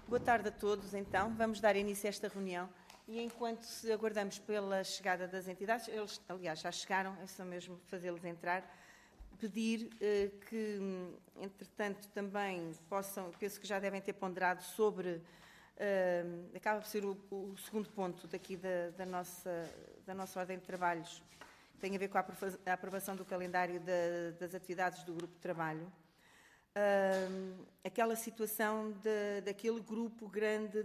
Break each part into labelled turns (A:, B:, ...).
A: Boa tarde a todos, então. Vamos dar início a esta reunião. E enquanto aguardamos pela chegada das entidades, eles, aliás, já chegaram, é só mesmo fazê-los entrar, pedir que, entretanto, também possam, penso que já devem ter ponderado sobre, acaba por ser o segundo ponto daqui da nossa ordem de trabalhos, que tem a ver com a aprovação do calendário das atividades do grupo de trabalho. Aquela situação daquele grupo grande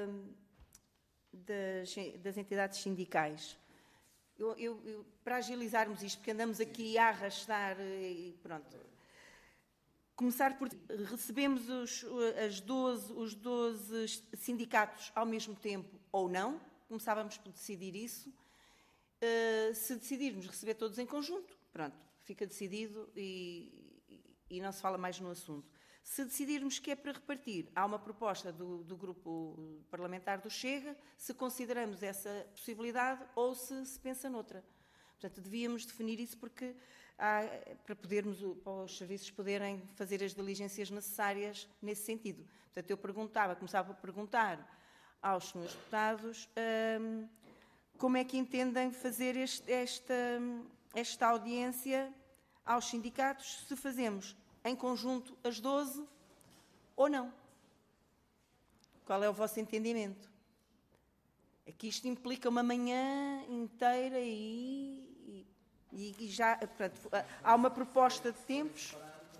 A: das entidades sindicais. Para agilizarmos isto, porque andamos aqui a arrastar e pronto. Começar por... Recebemos os 12 sindicatos ao mesmo tempo ou não. Começávamos por decidir isso. Se decidirmos receber todos em conjunto, pronto, fica decidido e não se fala mais no assunto. Se decidirmos que é para repartir, há uma proposta do grupo parlamentar do Chega, se consideramos essa possibilidade ou se pensa noutra. Portanto, devíamos definir isso porque para os serviços poderem fazer as diligências necessárias nesse sentido. Portanto, eu começava a perguntar aos senhores deputados como é que entendem fazer esta audiência aos sindicatos, se fazemos em conjunto as 12 ou não. Qual é o vosso entendimento? É que isto implica uma manhã inteira e já, portanto, há uma proposta de tempos.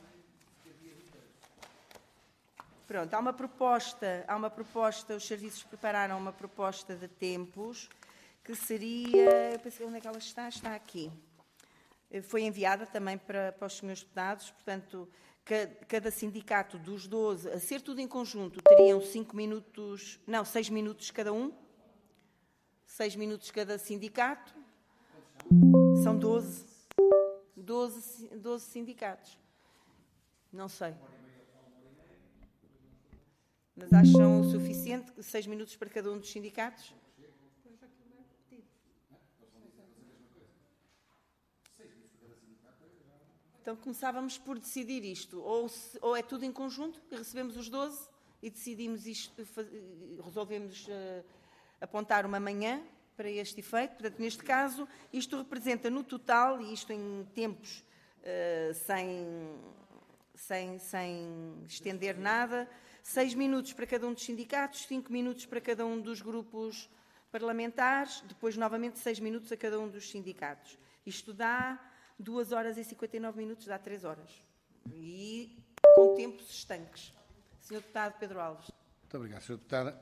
A: Pronto, há uma proposta, os serviços prepararam uma proposta de tempos que seria, eu pensei, onde é que ela está? Está aqui. Foi enviada também para os senhores deputados, portanto, cada sindicato dos 12, a ser tudo em conjunto, teriam 6 minutos cada um, 6 minutos cada sindicato, são 12 sindicatos. Não sei. Mas acham o suficiente 6 minutos para cada um dos sindicatos? Então começávamos por decidir isto, ou é tudo em conjunto, e recebemos os 12 e decidimos isto, resolvemos apontar uma manhã para este efeito. Portanto, neste caso, isto representa no total, e isto em tempos sem estender nada, 6 minutos para cada um dos sindicatos, 5 minutos para cada um dos grupos parlamentares, depois novamente 6 minutos a cada um dos sindicatos. Isto dá 2 horas e 59 minutos, dá 3 horas. E com tempos estanques. Sr. Deputado Pedro Alves.
B: Muito obrigado, Sra. Deputada.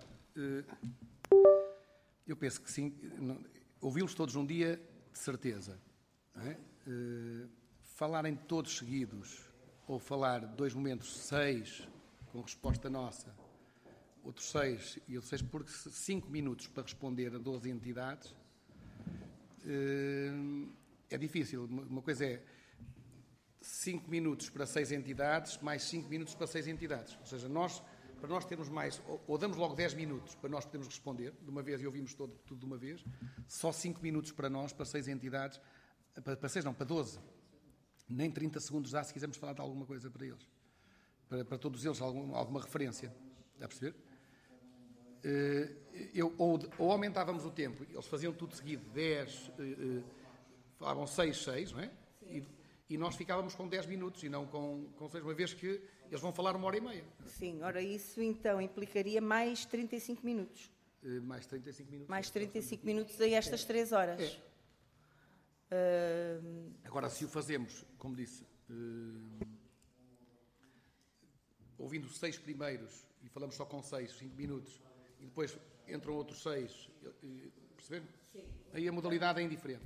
B: Eu penso que sim. Ouvi-los todos num dia, de certeza. Não é? Falarem todos seguidos, ou falar 2 momentos, 6, com resposta nossa, outros 6 e outros 6, porque 5 minutos para responder a 12 entidades... É difícil. Uma coisa é 5 minutos para 6 entidades, mais 5 minutos para 6 entidades. Ou seja, para nós termos mais, ou damos logo 10 minutos para nós podermos responder, de uma vez e ouvimos tudo de uma vez, só 5 minutos para nós, para 6 entidades, para 12. Nem 30 segundos dá se quisermos falar de alguma coisa para eles. Para todos eles, alguma referência. Está a perceber? Ou aumentávamos o tempo, eles faziam tudo seguido, 10... falavam 6, não é? E nós ficávamos com 10 minutos e não com 6, uma vez que eles vão falar 1h30.
A: Sim, ora isso então implicaria mais 35 minutos.
B: Mais 35 minutos.
A: Mais 35 minutos a estas 3 horas.
B: Agora, se o fazemos, como disse, ouvindo os 6 primeiros e falamos só com 6, 5 minutos, e depois entram outros 6, perceberam? Sim. Aí a modalidade é indiferente.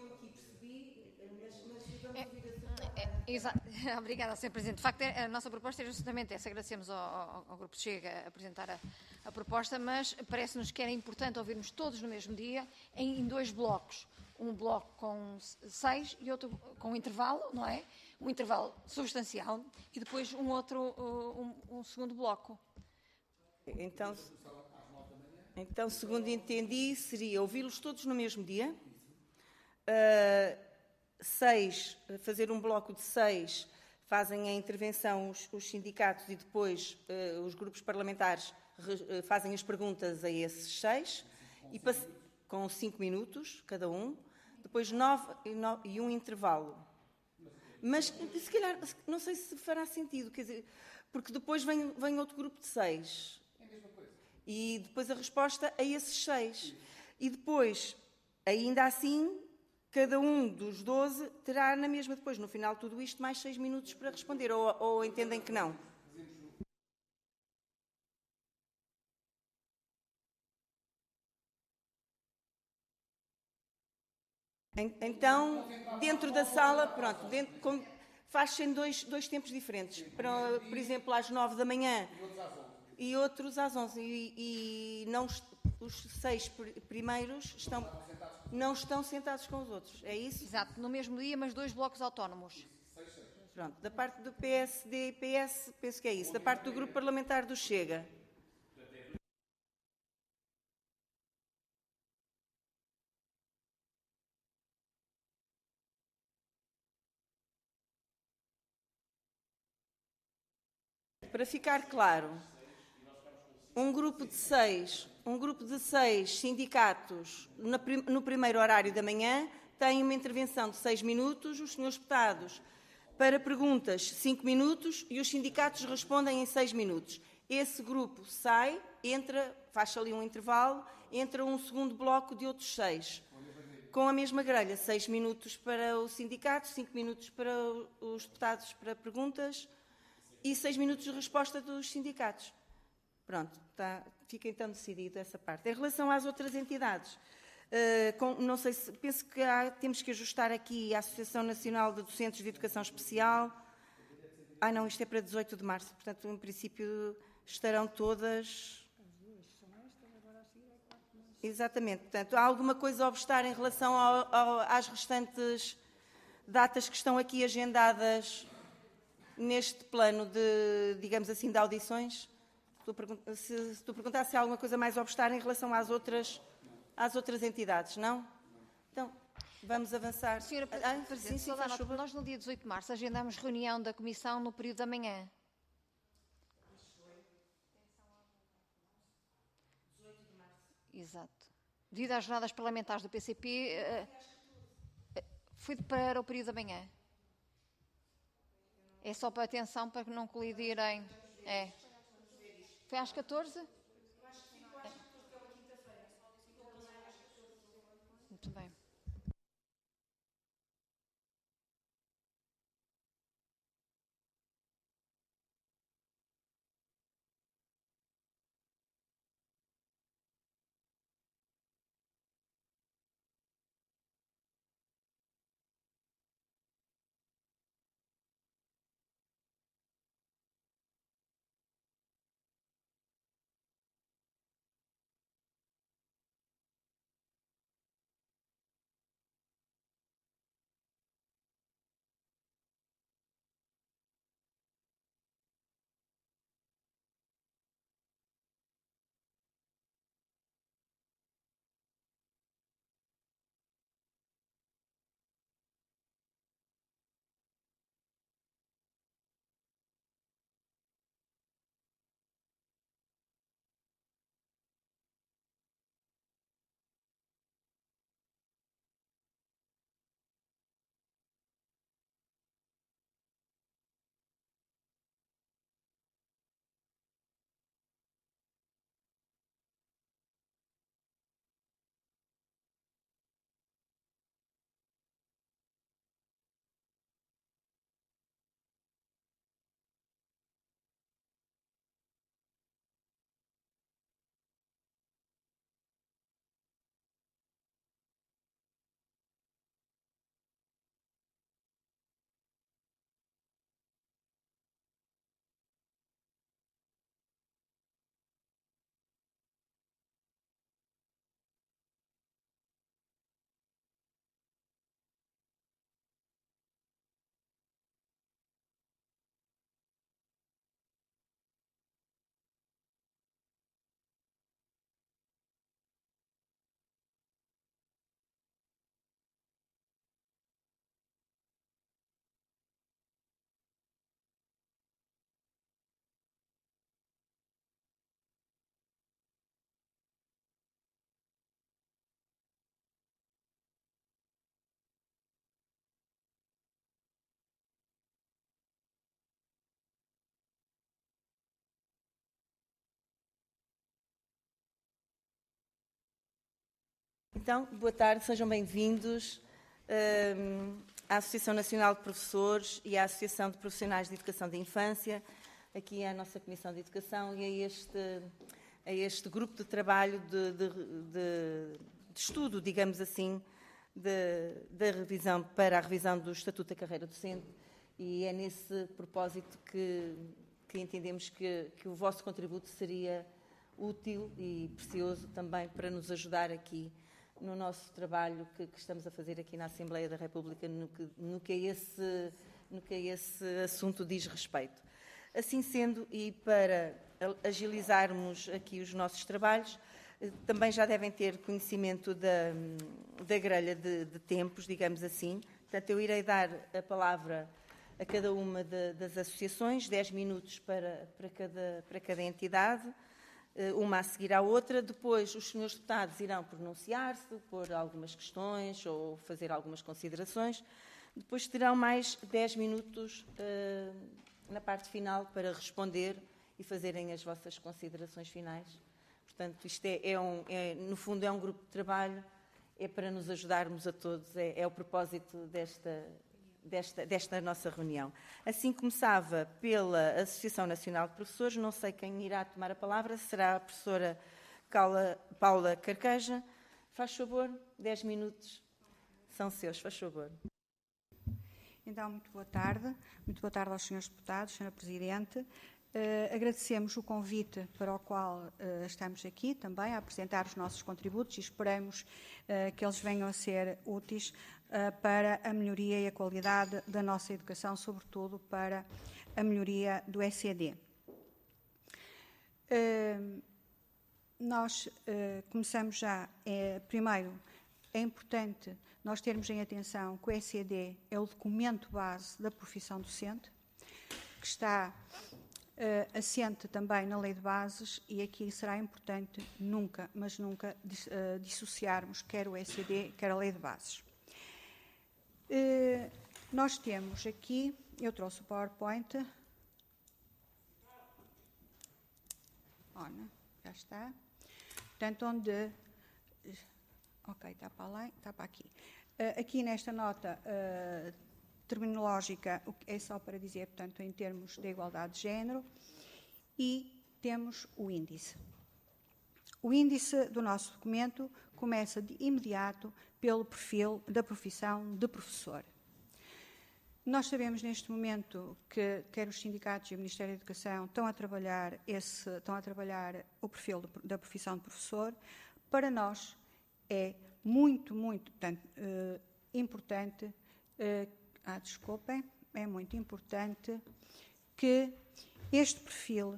C: Obrigada, Sr. Presidente. De facto, a nossa proposta é justamente essa. Agradecemos ao Grupo Chega a apresentar a proposta, mas parece-nos que era importante ouvirmos todos no mesmo dia, em 2 blocos. Um bloco com 6 e outro com um intervalo, não é? Um intervalo substancial e depois um segundo bloco.
A: Então, segundo entendi, seria ouvi-los todos no mesmo dia. 6, fazer um bloco de 6, fazem a intervenção os sindicatos e depois os grupos parlamentares fazem as perguntas a esses 6, com 5 minutos cada um, depois 9 e um intervalo. Mas, se calhar, não sei se fará sentido, quer dizer, porque depois vem outro grupo de 6. É a mesma coisa. E depois a resposta a esses 6. E depois, ainda assim, cada um dos 12 terá na mesma, depois, no final de tudo isto, mais 6 minutos para responder. Ou entendem que não? Então, dentro da sala, pronto, faz-se em dois tempos diferentes. Por exemplo, às 9 da manhã e outros às 11. E não, os 6 primeiros não estão sentados com os outros. É isso?
C: Exato, no mesmo dia, mas 2 blocos autónomos.
A: Pronto, da parte do PSD e PS, penso que é isso. Da parte do grupo parlamentar do Chega. Para ficar claro, um grupo de 6 sindicatos no primeiro horário da manhã tem uma intervenção de 6 minutos, os senhores deputados para perguntas 5 minutos e os sindicatos respondem em 6 minutos. Esse grupo sai, faz ali um intervalo, entra um segundo bloco de outros 6. Com a mesma grelha, 6 minutos para os sindicatos, 5 minutos para os deputados para perguntas e 6 minutos de resposta dos sindicatos. Pronto, fica então decidido essa parte. Em relação às outras entidades, não sei se penso que temos que ajustar aqui a Associação Nacional de Docentes de Educação Especial. Não, isto é para 18 de março, portanto, em princípio, estarão todas. Exatamente, portanto, há alguma coisa a obstar em relação às restantes datas que estão aqui agendadas neste plano de, digamos assim, de audições? Se tu perguntasse se há alguma coisa mais a obstar em relação às outras entidades, não? Então, vamos avançar.
C: Senhora Presidente,
A: sim,
C: nós no dia 18 de março agendamos reunião da Comissão no período da manhã.
A: 18 de março.
C: Exato. Devido às jornadas parlamentares do PCP, foi para o período da manhã. É só para atenção, para que não colidirem. Foi às 14? Muito bem.
A: Então, boa tarde, sejam bem-vindos à Associação Nacional de Professores e à Associação de Profissionais de Educação de Infância, aqui à nossa Comissão de Educação e a este grupo de trabalho de estudo, digamos assim, para a revisão do Estatuto da Carreira Docente, e é nesse propósito que entendemos que o vosso contributo seria útil e precioso também para nos ajudar aqui no nosso trabalho que estamos a fazer aqui na Assembleia da República, no que a esse assunto diz respeito. Assim sendo, e para agilizarmos aqui os nossos trabalhos, também já devem ter conhecimento da grelha de tempos, digamos assim. Portanto, eu irei dar a palavra a cada uma das associações, 10 minutos para cada entidade, uma a seguir à outra. Depois os senhores deputados irão pronunciar-se, pôr algumas questões ou fazer algumas considerações. Depois terão mais 10 minutos na parte final para responder e fazerem as vossas considerações finais. Portanto, isto no fundo é um grupo de trabalho, é para nos ajudarmos a todos, é o propósito desta nossa reunião. Assim começava pela Associação Nacional de Professores, não sei quem irá tomar a palavra, será a professora Paula Carqueja. Faz favor, 10 minutos são seus, faz favor.
D: Então, muito boa tarde aos senhores deputados, senhora Presidente. Agradecemos o convite para o qual estamos aqui também a apresentar os nossos contributos e esperamos que eles venham a ser úteis para a melhoria e a qualidade da nossa educação, sobretudo para a melhoria do ECD. Nós começamos já, primeiro, é importante nós termos em atenção que o ECD é o documento base da profissão docente, que está assente também na Lei de Bases, e aqui será importante nunca, mas nunca, dissociarmos quer o ECD, quer a Lei de Bases. Nós temos aqui, eu trouxe o PowerPoint. Já está. Portanto, ok, está para além, está para aqui. Aqui nesta nota terminológica, é só para dizer, portanto, em termos de igualdade de género, e temos o índice. O índice do nosso documento começa de imediato pelo perfil da profissão de professor. Nós sabemos neste momento que quer os sindicatos e o Ministério da Educação estão a trabalhar o perfil da profissão de professor. Para nós é muito, portanto, importante, é muito importante que este perfil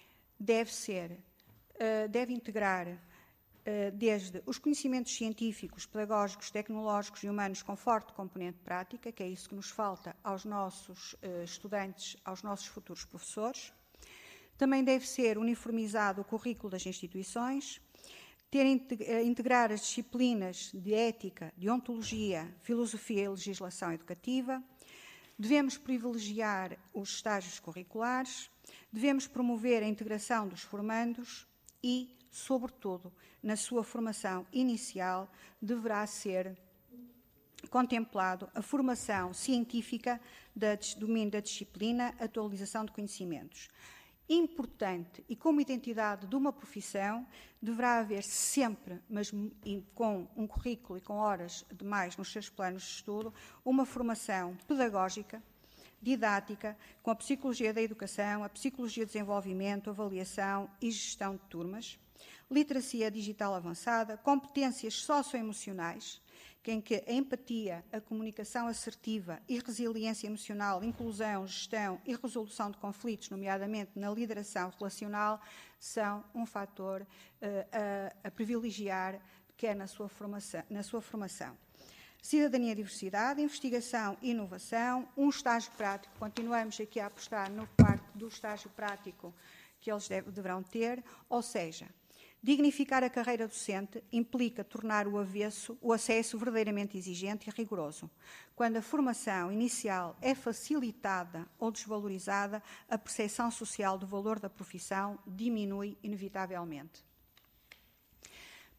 D: deve integrar desde os conhecimentos científicos, pedagógicos, tecnológicos e humanos com forte componente prática, que é isso que nos falta aos nossos estudantes, aos nossos futuros professores. Também deve ser uniformizado o currículo das instituições, integrar as disciplinas de ética, de ontologia, filosofia e legislação educativa. Devemos privilegiar os estágios curriculares, devemos promover a integração dos formandos e, sobretudo, na sua formação inicial, deverá ser contemplado a formação científica do domínio da disciplina, atualização de conhecimentos. Importante, e como identidade de uma profissão, deverá haver sempre, mas com um currículo e com horas demais nos seus planos de estudo, uma formação pedagógica, didática, com a psicologia da educação, a psicologia de desenvolvimento, avaliação e gestão de turmas, literacia digital avançada, competências socioemocionais, em que a empatia, a comunicação assertiva e resiliência emocional, inclusão, gestão e resolução de conflitos, nomeadamente na lideração relacional, são um fator a privilegiar, quer na sua formação. Cidadania e diversidade, investigação e inovação, um estágio prático, continuamos aqui a apostar no parte do estágio prático que eles deverão ter, ou seja, dignificar a carreira docente implica tornar o acesso verdadeiramente exigente e rigoroso. Quando a formação inicial é facilitada ou desvalorizada, a percepção social do valor da profissão diminui inevitavelmente.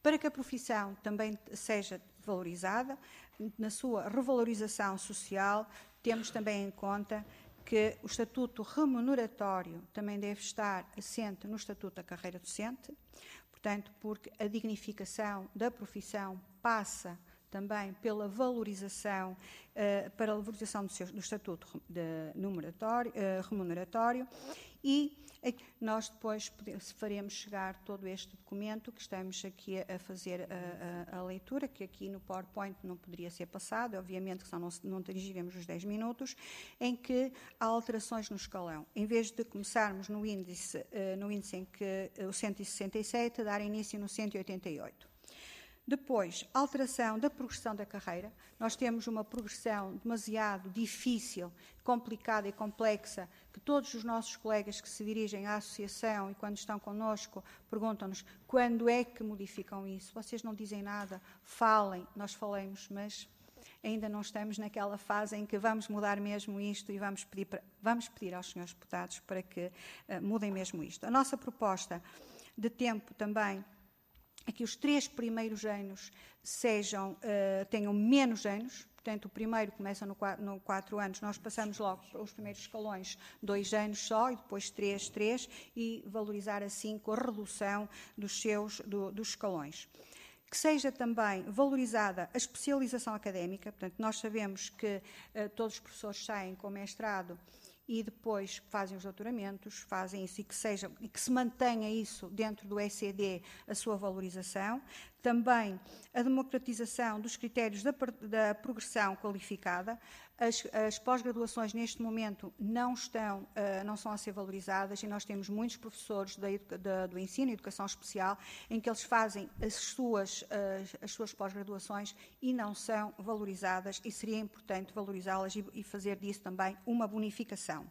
D: Para que a profissão também seja valorizada, na sua revalorização social, temos também em conta que o estatuto remuneratório também deve estar assente no estatuto da carreira docente, portanto, porque a dignificação da profissão passa também pela valorização, para a valorização do estatuto remuneratório, e nós depois faremos chegar todo este documento que estamos aqui a fazer a leitura, que aqui no PowerPoint não poderia ser passado, obviamente que só não atingiremos os 10 minutos, em que há alterações no escalão. Em vez de começarmos no índice em que o 167, dar início no 188. Depois, alteração da progressão da carreira. Nós temos uma progressão demasiado difícil, complicada e complexa, que todos os nossos colegas que se dirigem à associação e quando estão connosco perguntam-nos quando é que modificam isso. Vocês não dizem nada, falem, nós falemos, mas ainda não estamos naquela fase em que vamos mudar mesmo isto e vamos pedir aos senhores deputados para que mudem mesmo isto. A nossa proposta de tempo também é que os 3 primeiros anos tenham menos anos, portanto o primeiro começa no 4 anos, nós passamos logo para os primeiros escalões 2 anos só e depois 3, e valorizar assim com a redução dos escalões. Que seja também valorizada a especialização académica, portanto nós sabemos que todos os professores saem com mestrado e depois fazem os doutoramentos, fazem isso e que se mantenha isso dentro do ECD, a sua valorização. Também a democratização dos critérios da progressão qualificada. As pós-graduações neste momento não são a ser valorizadas e nós temos muitos professores do ensino e educação especial em que eles fazem as suas pós-graduações e não são valorizadas, e seria importante valorizá-las e fazer disso também uma bonificação.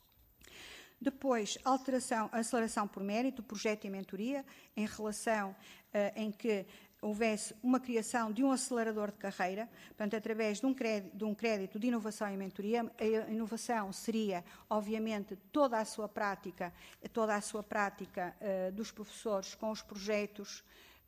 D: Depois, aceleração por mérito, projeto e mentoria, em relação em que houvesse uma criação de um acelerador de carreira, portanto, através de um crédito de inovação e mentoria. A inovação seria, obviamente, toda a sua prática dos professores com os projetos,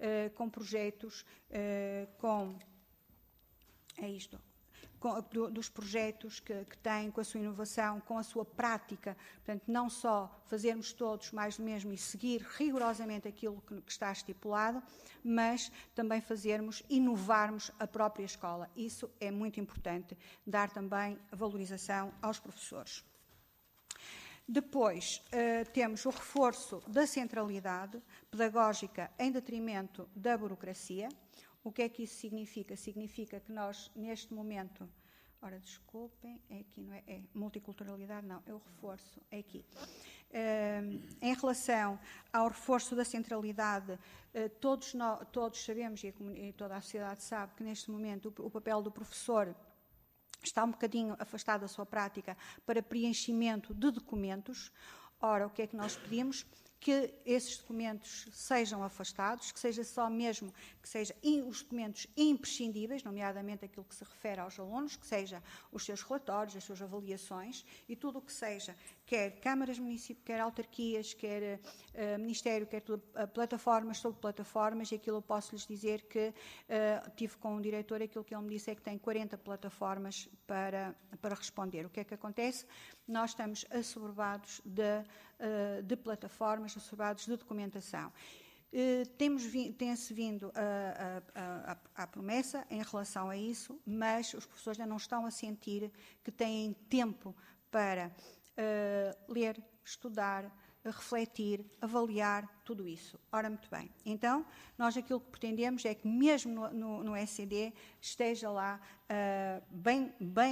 D: dos projetos que têm, com a sua inovação, com a sua prática. Portanto, não só fazermos todos mais do mesmo e seguir rigorosamente aquilo que está estipulado, mas também inovarmos a própria escola. Isso é muito importante, dar também valorização aos professores. Depois, temos o reforço da centralidade pedagógica em detrimento da burocracia. O que é que isso significa? Significa que nós, neste momento, desculpem, é aqui, não é? É multiculturalidade, não, é o reforço, é aqui. Em relação ao reforço da centralidade, todos sabemos, e toda a sociedade sabe, que neste momento o papel do professor está um bocadinho afastado da sua prática para preenchimento de documentos. Ora, o que é que nós pedimos? Que esses documentos sejam afastados, que seja só mesmo, que sejam os documentos imprescindíveis, nomeadamente aquilo que se refere aos alunos, que seja os seus relatórios, as suas avaliações e tudo o que seja, quer câmaras, municípios, quer autarquias, quer Ministério, quer plataformas sobre plataformas, e aquilo eu posso lhes dizer que tive com um diretor, aquilo que ele me disse é que tem 40 plataformas para responder. O que é que acontece? Nós estamos assoberbados de plataformas, assoberbados de documentação. Tem-se vindo à promessa em relação a isso, mas os professores ainda não estão a sentir que têm tempo para ler, estudar, refletir, avaliar tudo isso. Ora, muito bem. Então, nós aquilo que pretendemos é que mesmo no ECD esteja lá bem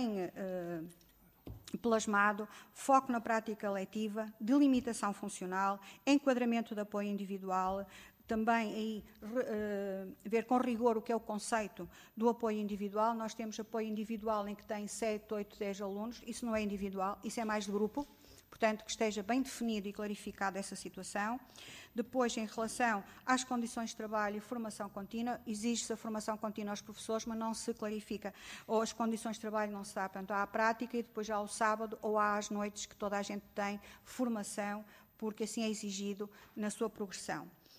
D: plasmado, foco na prática letiva, delimitação funcional, enquadramento de apoio individual, também aí ver com rigor o que é o conceito do apoio individual. Nós temos apoio individual em que tem 7, 8, 10 alunos, isso não é individual, isso é mais de grupo, portanto que esteja bem definido e clarificado essa situação. Depois, em relação às condições de trabalho e formação contínua, exige-se a formação contínua aos professores, mas não se clarifica, ou as condições de trabalho não se dá, portanto há a prática e depois há o sábado ou há as noites que toda a gente tem formação, porque assim é exigido na sua progressão.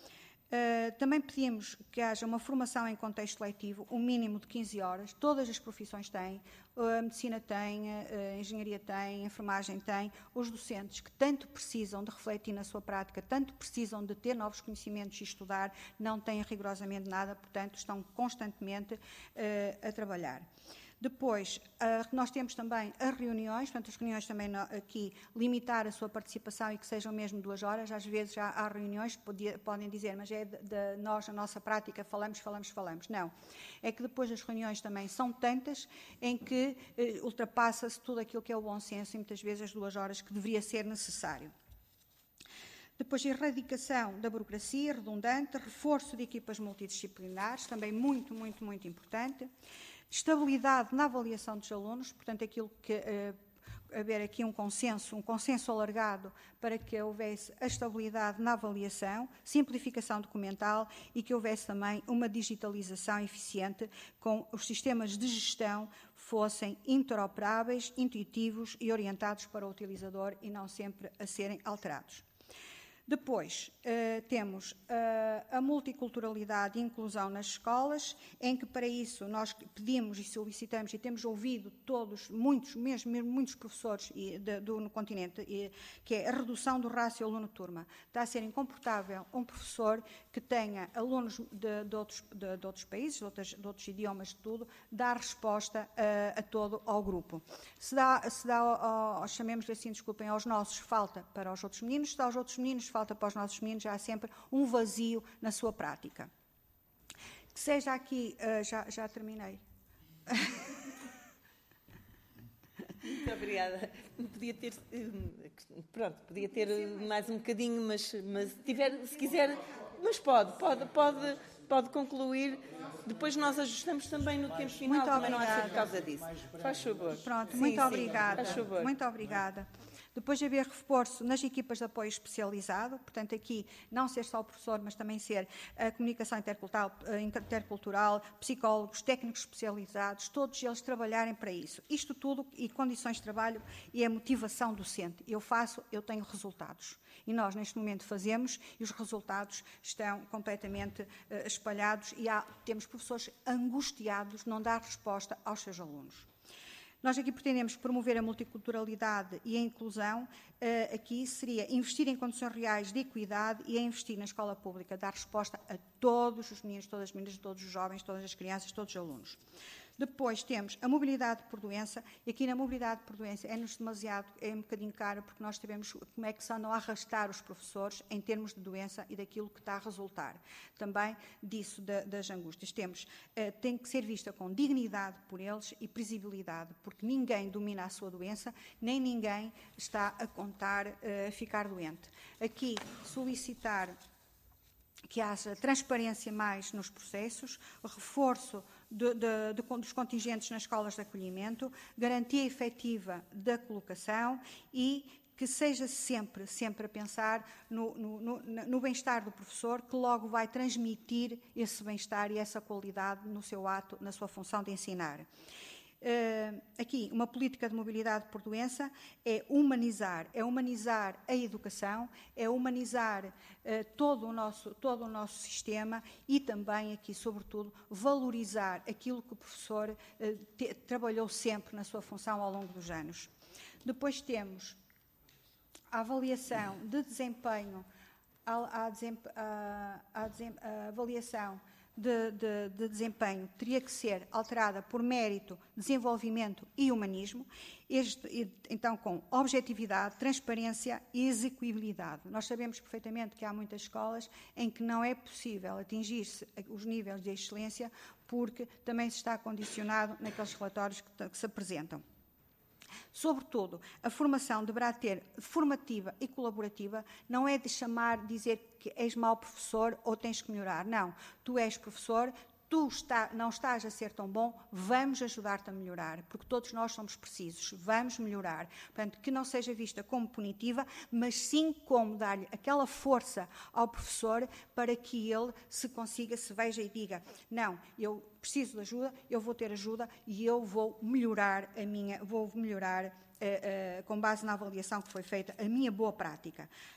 D: Também pedimos que haja uma formação em contexto letivo, um mínimo de 15 horas, todas as profissões têm, a medicina tem, a engenharia tem, a enfermagem tem, os docentes que tanto precisam de refletir na sua prática, tanto precisam de ter novos conhecimentos e estudar, não têm rigorosamente nada, portanto estão constantemente a trabalhar. Depois, nós temos também as reuniões, portanto, as reuniões também aqui, limitar a sua participação e que sejam mesmo 2 horas. Às vezes já há reuniões que podem dizer, mas é de nós, a nossa prática, falamos. Não. É que depois as reuniões também são tantas em que ultrapassa-se tudo aquilo que é o bom senso e muitas vezes as 2 horas que deveria ser necessário. Depois, erradicação da burocracia redundante, reforço de equipas multidisciplinares, também muito importante. Estabilidade na avaliação dos alunos, portanto, aquilo que haver aqui um consenso alargado para que houvesse a estabilidade na avaliação, simplificação documental e que houvesse também uma digitalização eficiente com os sistemas de gestão fossem interoperáveis, intuitivos e orientados para o utilizador e não sempre a serem alterados. Depois, temos a multiculturalidade e inclusão nas escolas, em que para isso nós pedimos e solicitamos e temos ouvido todos, muitos professores no continente, que é a redução do rácio aluno-turma. Está a ser incomportável um professor que tenha alunos de outros países, de outros idiomas, de tudo, dar resposta a todo ao grupo. Se dá chamemos-lhe assim, desculpem, aos nossos, falta para os outros meninos, se dá aos outros meninos, falta para os nossos meninos, já há sempre um vazio na sua prática. Que seja aqui, já terminei.
A: Muito obrigada. Podia ter mais um bocadinho, mas se quiser, mas pode concluir. Depois nós ajustamos também no tempo final,
D: muito
A: também
D: obrigada.
A: Não é por causa disso. Faz favor.
D: Pronto,
A: sim,
D: muito obrigada.
A: Faz favor.
D: Muito obrigada. Depois de haver reforço nas equipas de apoio especializado, portanto aqui não ser só o professor, mas também ser a comunicação intercultural, psicólogos, técnicos especializados, todos eles trabalharem para isso. Isto tudo e condições de trabalho e a motivação docente. Eu faço, eu tenho resultados. E nós neste momento fazemos e os resultados estão completamente espalhados e temos professores angustiados de não dar resposta aos seus alunos. Nós aqui pretendemos promover a multiculturalidade e a inclusão. Aqui seria investir em condições reais de equidade e a investir na escola pública, dar resposta a todos os meninos, todas as meninas, todos os jovens, todas as crianças, todos os alunos. Depois temos a mobilidade por doença, e aqui na mobilidade por doença é um bocadinho caro, porque nós sabemos como é que se andam a arrastar os professores em termos de doença e daquilo que está a resultar. Também disso, das angústias. Tem que ser vista com dignidade por eles e previsibilidade, porque ninguém domina a sua doença, nem ninguém está a contar ficar doente. Aqui, solicitar que haja transparência mais nos processos, reforço dos contingentes nas escolas de acolhimento, garantia efetiva da colocação e que seja sempre a pensar no bem-estar do professor, que logo vai transmitir esse bem-estar e essa qualidade no seu ato, na sua função de ensinar. Aqui, uma política de mobilidade por doença é humanizar a educação, é humanizar todo o nosso sistema e também aqui, sobretudo, valorizar aquilo que o professor trabalhou sempre na sua função ao longo dos anos. Depois temos a avaliação de desempenho, a avaliação de desempenho teria que ser alterada por mérito, desenvolvimento e humanismo, então com objetividade, transparência e execuibilidade. Nós sabemos perfeitamente que há muitas escolas em que não é possível atingir-se os níveis de excelência porque também se está condicionado naqueles relatórios que se apresentam. Sobretudo, a formação deverá ter formativa e colaborativa, não é de dizer que és mau professor ou tens que melhorar. Não, tu és professor, não estás a ser tão bom, vamos ajudar-te a melhorar, porque todos nós somos precisos, vamos melhorar. Portanto, que não seja vista como punitiva, mas sim como dar-lhe aquela força ao professor para que ele se veja e diga, não, eu preciso de ajuda, eu vou ter ajuda e eu vou melhorar com base na avaliação que foi feita, a minha boa prática.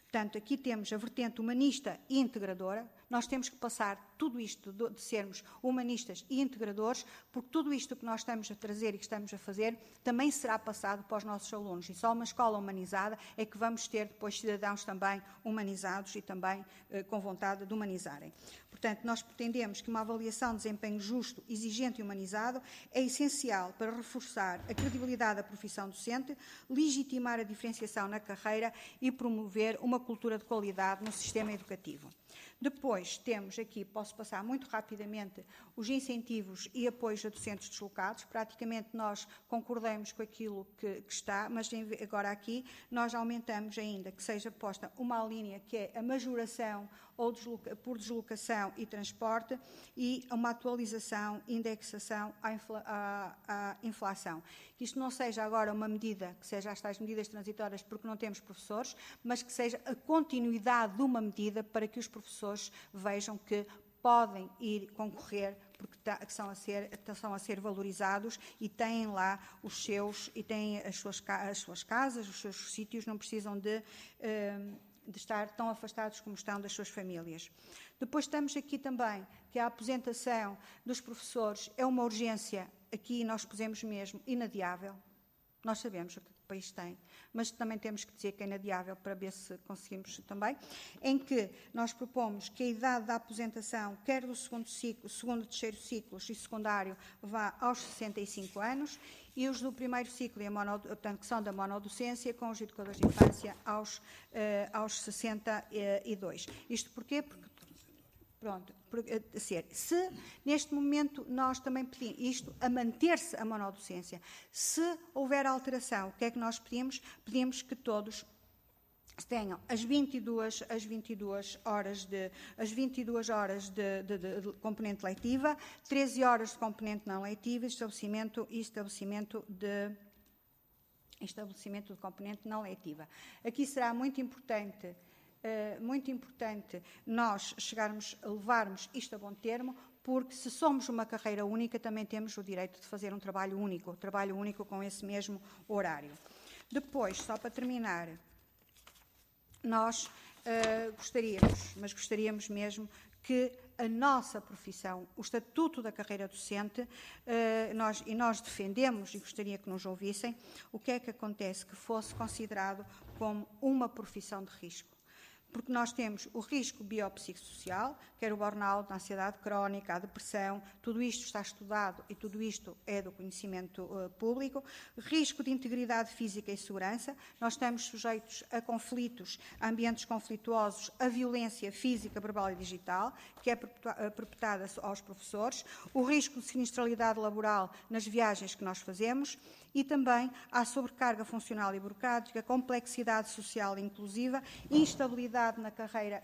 D: Portanto, aqui temos a vertente humanista e integradora. Nós temos que passar tudo isto de sermos humanistas e integradores, porque tudo isto que nós estamos a trazer e que estamos a fazer também será passado para os nossos alunos. E só uma escola humanizada é que vamos ter depois cidadãos também humanizados e também com vontade de humanizarem. Portanto, nós pretendemos que uma avaliação de desempenho justo, exigente e humanizado é essencial para reforçar a credibilidade da profissão docente, legitimar a diferenciação na carreira e promover uma cultura de qualidade no sistema educativo. Depois temos aqui, posso passar muito rapidamente, os incentivos e apoios a docentes deslocados. Praticamente nós concordamos com aquilo que está, mas agora aqui nós aumentamos ainda que seja posta uma linha que é a majoração ou por deslocação e transporte e uma atualização e indexação à inflação. Que isto não seja agora uma medida, que seja as tais medidas transitórias porque não temos professores, mas que seja a continuidade de uma medida para que os professores vejam que podem ir concorrer porque são a ser valorizados e têm lá os seus, e têm as suas casas, os seus sítios, não precisam de estar tão afastados como estão das suas famílias. Depois estamos aqui também, que a aposentação dos professores é uma urgência, aqui nós pusemos mesmo, inadiável. Nós sabemos o que o país tem, mas também temos que dizer que é inadiável para ver se conseguimos também, em que nós propomos que a idade da aposentação, quer do segundo e terceiro ciclos e secundário, vá aos 65 anos, e os do primeiro ciclo, portanto, que são da monodocência, com os educadores de infância aos 62. Isto porquê? Porque se neste momento nós também pedimos isto a manter-se a monodocência, se houver alteração, o que é que nós pedimos? Pedimos que todos tenham as 22 horas de componente leitiva, 13 horas de componente não leitiva e estabelecimento de componente não leitiva. Aqui será muito importante nós levarmos isto a bom termo, porque se somos uma carreira única, também temos o direito de fazer um trabalho único com esse mesmo horário. Depois, só para terminar, nós gostaríamos mesmo que a nossa profissão, o estatuto da carreira docente, nós defendemos, e gostaria que nos ouvissem, o que é que acontece que fosse considerado como uma profissão de risco. Porque nós temos o risco biopsicossocial, quer o burnout, a ansiedade crónica, a depressão, tudo isto está estudado e tudo isto é do conhecimento público. Risco de integridade física e segurança, nós estamos sujeitos a conflitos, a ambientes conflituosos, a violência física, verbal e digital, que é perpetrada aos professores, o risco de sinistralidade laboral nas viagens que nós fazemos, e também à sobrecarga funcional e burocrática, complexidade social e inclusiva, instabilidade na carreira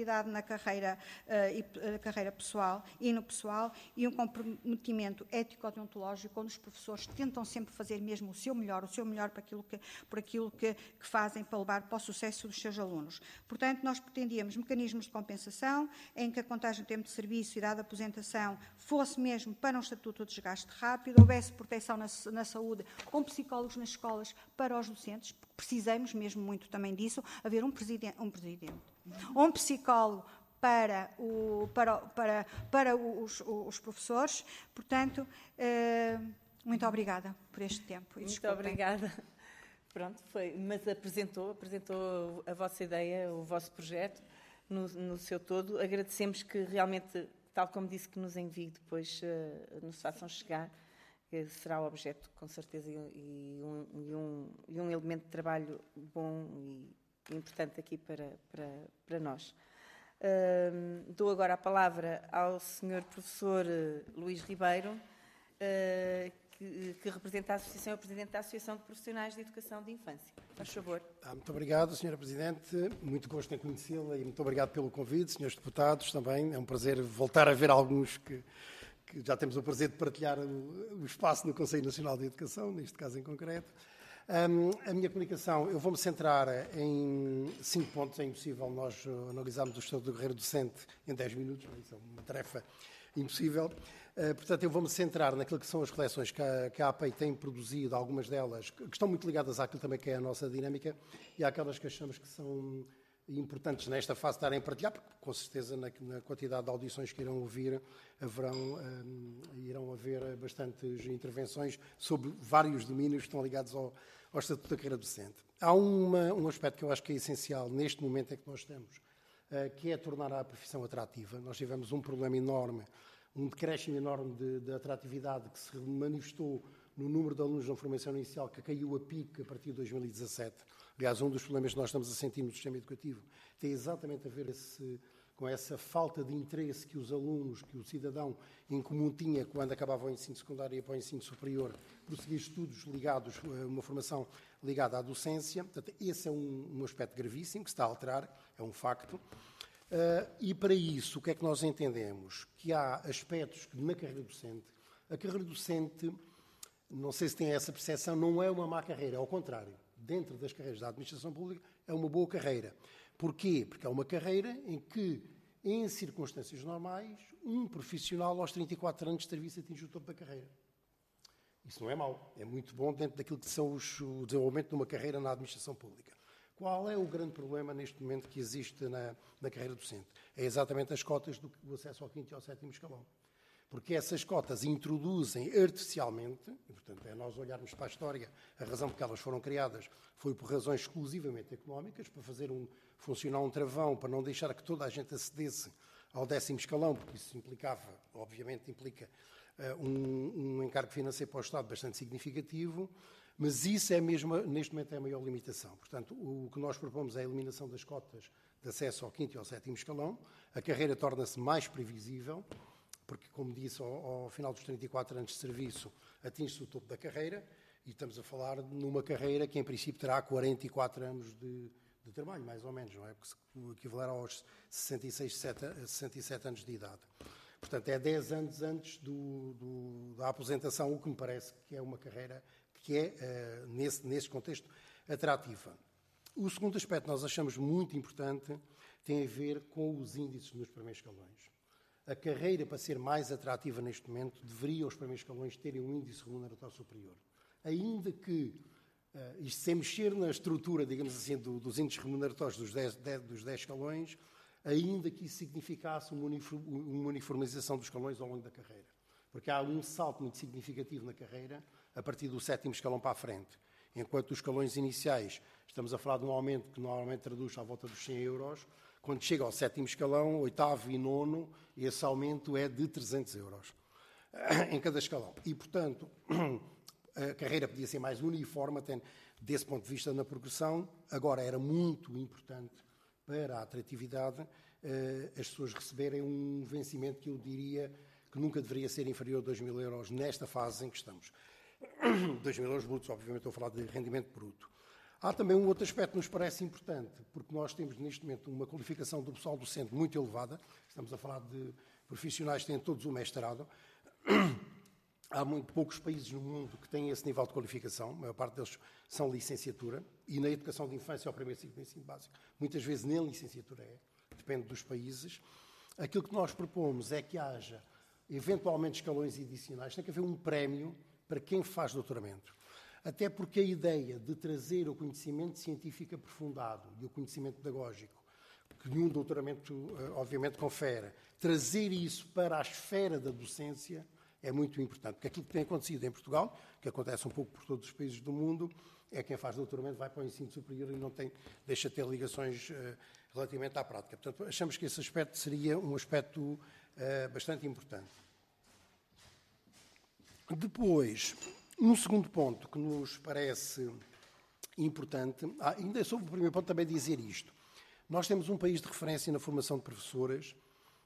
D: pessoal e no pessoal, e um comprometimento ético-deontológico, onde os professores tentam sempre fazer mesmo o seu melhor por aquilo que fazem para levar para o sucesso dos seus alunos. Portanto, nós pretendíamos mecanismos de compensação, em que a contagem de tempo de serviço e da aposentação fosse mesmo para um estatuto de desgaste rápido, houvesse proteção na saúde, com psicólogos nas escolas para os docentes, porque precisamos mesmo muito também disso, haver um psicólogo para os professores. Portanto, muito obrigada por este tempo.
A: Muito obrigada. Pronto, mas apresentou a vossa ideia, o vosso projeto no seu todo. Agradecemos que realmente, tal como disse, que nos envie depois, nos façam chegar. Será o objeto, com certeza, e um elemento de trabalho bom e importante aqui para nós. Dou agora a palavra ao Sr. Professor Luís Ribeiro, que representa a Associação, é o Presidente da Associação de Profissionais de Educação de Infância. Faz favor.
E: Muito obrigado, Sra. Presidente. Muito gosto em conhecê-la e muito obrigado pelo convite, Srs. Deputados, também. É um prazer voltar a ver alguns que já temos o prazer de partilhar o espaço no Conselho Nacional de Educação, neste caso em concreto. A minha comunicação, eu vou-me centrar em 5 pontos. É impossível nós analisarmos o estado da carreira docente em 10 minutos, isso é uma tarefa impossível. Portanto, eu vou-me centrar naquilo que são as coleções que a APEI tem produzido, algumas delas que estão muito ligadas àquilo também que é a nossa dinâmica, e àquelas que achamos que são importantes nesta fase estarem a partilhar, porque com certeza na quantidade de audições que irão ouvir irão haver bastantes intervenções sobre vários domínios que estão ligados ao Estatuto da Carreira Docente. Há um aspecto que eu acho que é essencial neste momento em que nós estamos, que é tornar a profissão atrativa. Nós tivemos um problema enorme, um decréscimo enorme de atratividade que se manifestou no número de alunos na formação inicial, que caiu a pique a partir de 2017. Aliás, um dos problemas que nós estamos a sentir no sistema educativo tem exatamente a ver com essa falta de interesse que os alunos, que o cidadão em comum tinha quando acabava o ensino secundário e ia para o ensino superior, prosseguir estudos ligados a uma formação ligada à docência. Portanto, esse é um aspecto gravíssimo que se está a alterar, é um facto. E para isso, o que é que nós entendemos? Que há aspectos que na carreira docente, a carreira docente, não sei se tem essa percepção, não é uma má carreira, ao contrário. Dentro das carreiras da administração pública, é uma boa carreira. Porquê? Porque é uma carreira em que, em circunstâncias normais, um profissional aos 34 anos de serviço atinge o topo da carreira. Isso não é mau, é muito bom dentro daquilo que são o desenvolvimento de uma carreira na administração pública. Qual é o grande problema neste momento que existe na carreira docente? É exatamente as cotas do acesso ao 5º e ao 7º escalão. Porque essas cotas introduzem artificialmente, e portanto é nós olharmos para a história, a razão por que elas foram criadas foi por razões exclusivamente económicas, para fazer funcionar um travão, para não deixar que toda a gente acedesse ao 10º escalão, porque isso implicava, obviamente implica um encargo financeiro para o Estado bastante significativo, mas isso é mesmo, neste momento é a maior limitação. Portanto, o que nós propomos é a eliminação das cotas de acesso ao 5º e ao 7º escalão, a carreira torna-se mais previsível, porque, como disse, ao final dos 34 anos de serviço atinge-se o topo da carreira e estamos a falar numa carreira que, em princípio, terá 44 anos de trabalho, mais ou menos, não é? Porque se equivaler aos 67 anos de idade. Portanto, é 10 anos antes da aposentação, o que me parece que é uma carreira que é, nesse contexto, atrativa. O segundo aspecto que nós achamos muito importante tem a ver com os índices nos primeiros escalões. A carreira, para ser mais atrativa neste momento, deveria os primeiros escalões terem um índice remuneratório superior. Ainda que, isto sem mexer na estrutura, digamos assim, dos índices remuneratórios dos 10 escalões, ainda que isso significasse uma uniformização dos escalões ao longo da carreira. Porque há um salto muito significativo na carreira a partir do 7º escalão para a frente. Enquanto os escalões iniciais, estamos a falar de um aumento que normalmente traduz à volta dos 100 euros, quando chega ao 7º escalão, 8º e 9º, esse aumento é de 300 euros em cada escalão. E, portanto, a carreira podia ser mais uniforme, até desse ponto de vista na progressão. Agora, era muito importante para a atratividade as pessoas receberem um vencimento que eu diria que nunca deveria ser inferior a 2.000 euros nesta fase em que estamos. 2.000 euros brutos, obviamente estou a falar de rendimento bruto. Há também um outro aspecto que nos parece importante, porque nós temos neste momento uma qualificação do pessoal docente muito elevada, estamos a falar de profissionais que têm todos o mestrado. Há muito poucos países no mundo que têm esse nível de qualificação, a maior parte deles são licenciatura, e na educação de infância ao primeiro ciclo de ensino básico, muitas vezes nem licenciatura depende dos países. Aquilo que nós propomos é que haja, eventualmente, escalões adicionais, tem que haver um prémio para quem faz doutoramento. Até porque a ideia de trazer o conhecimento científico aprofundado e o conhecimento pedagógico, que nenhum doutoramento, obviamente, confere, trazer isso para a esfera da docência é muito importante. Porque aquilo que tem acontecido em Portugal, que acontece um pouco por todos os países do mundo, é quem faz doutoramento vai para o ensino superior e deixa de ter ligações relativamente à prática. Portanto, achamos que esse aspecto seria um aspecto bastante importante. Depois, um segundo ponto que nos parece importante, ainda sobre o primeiro ponto também dizer isto. Nós temos um país de referência na formação de professoras,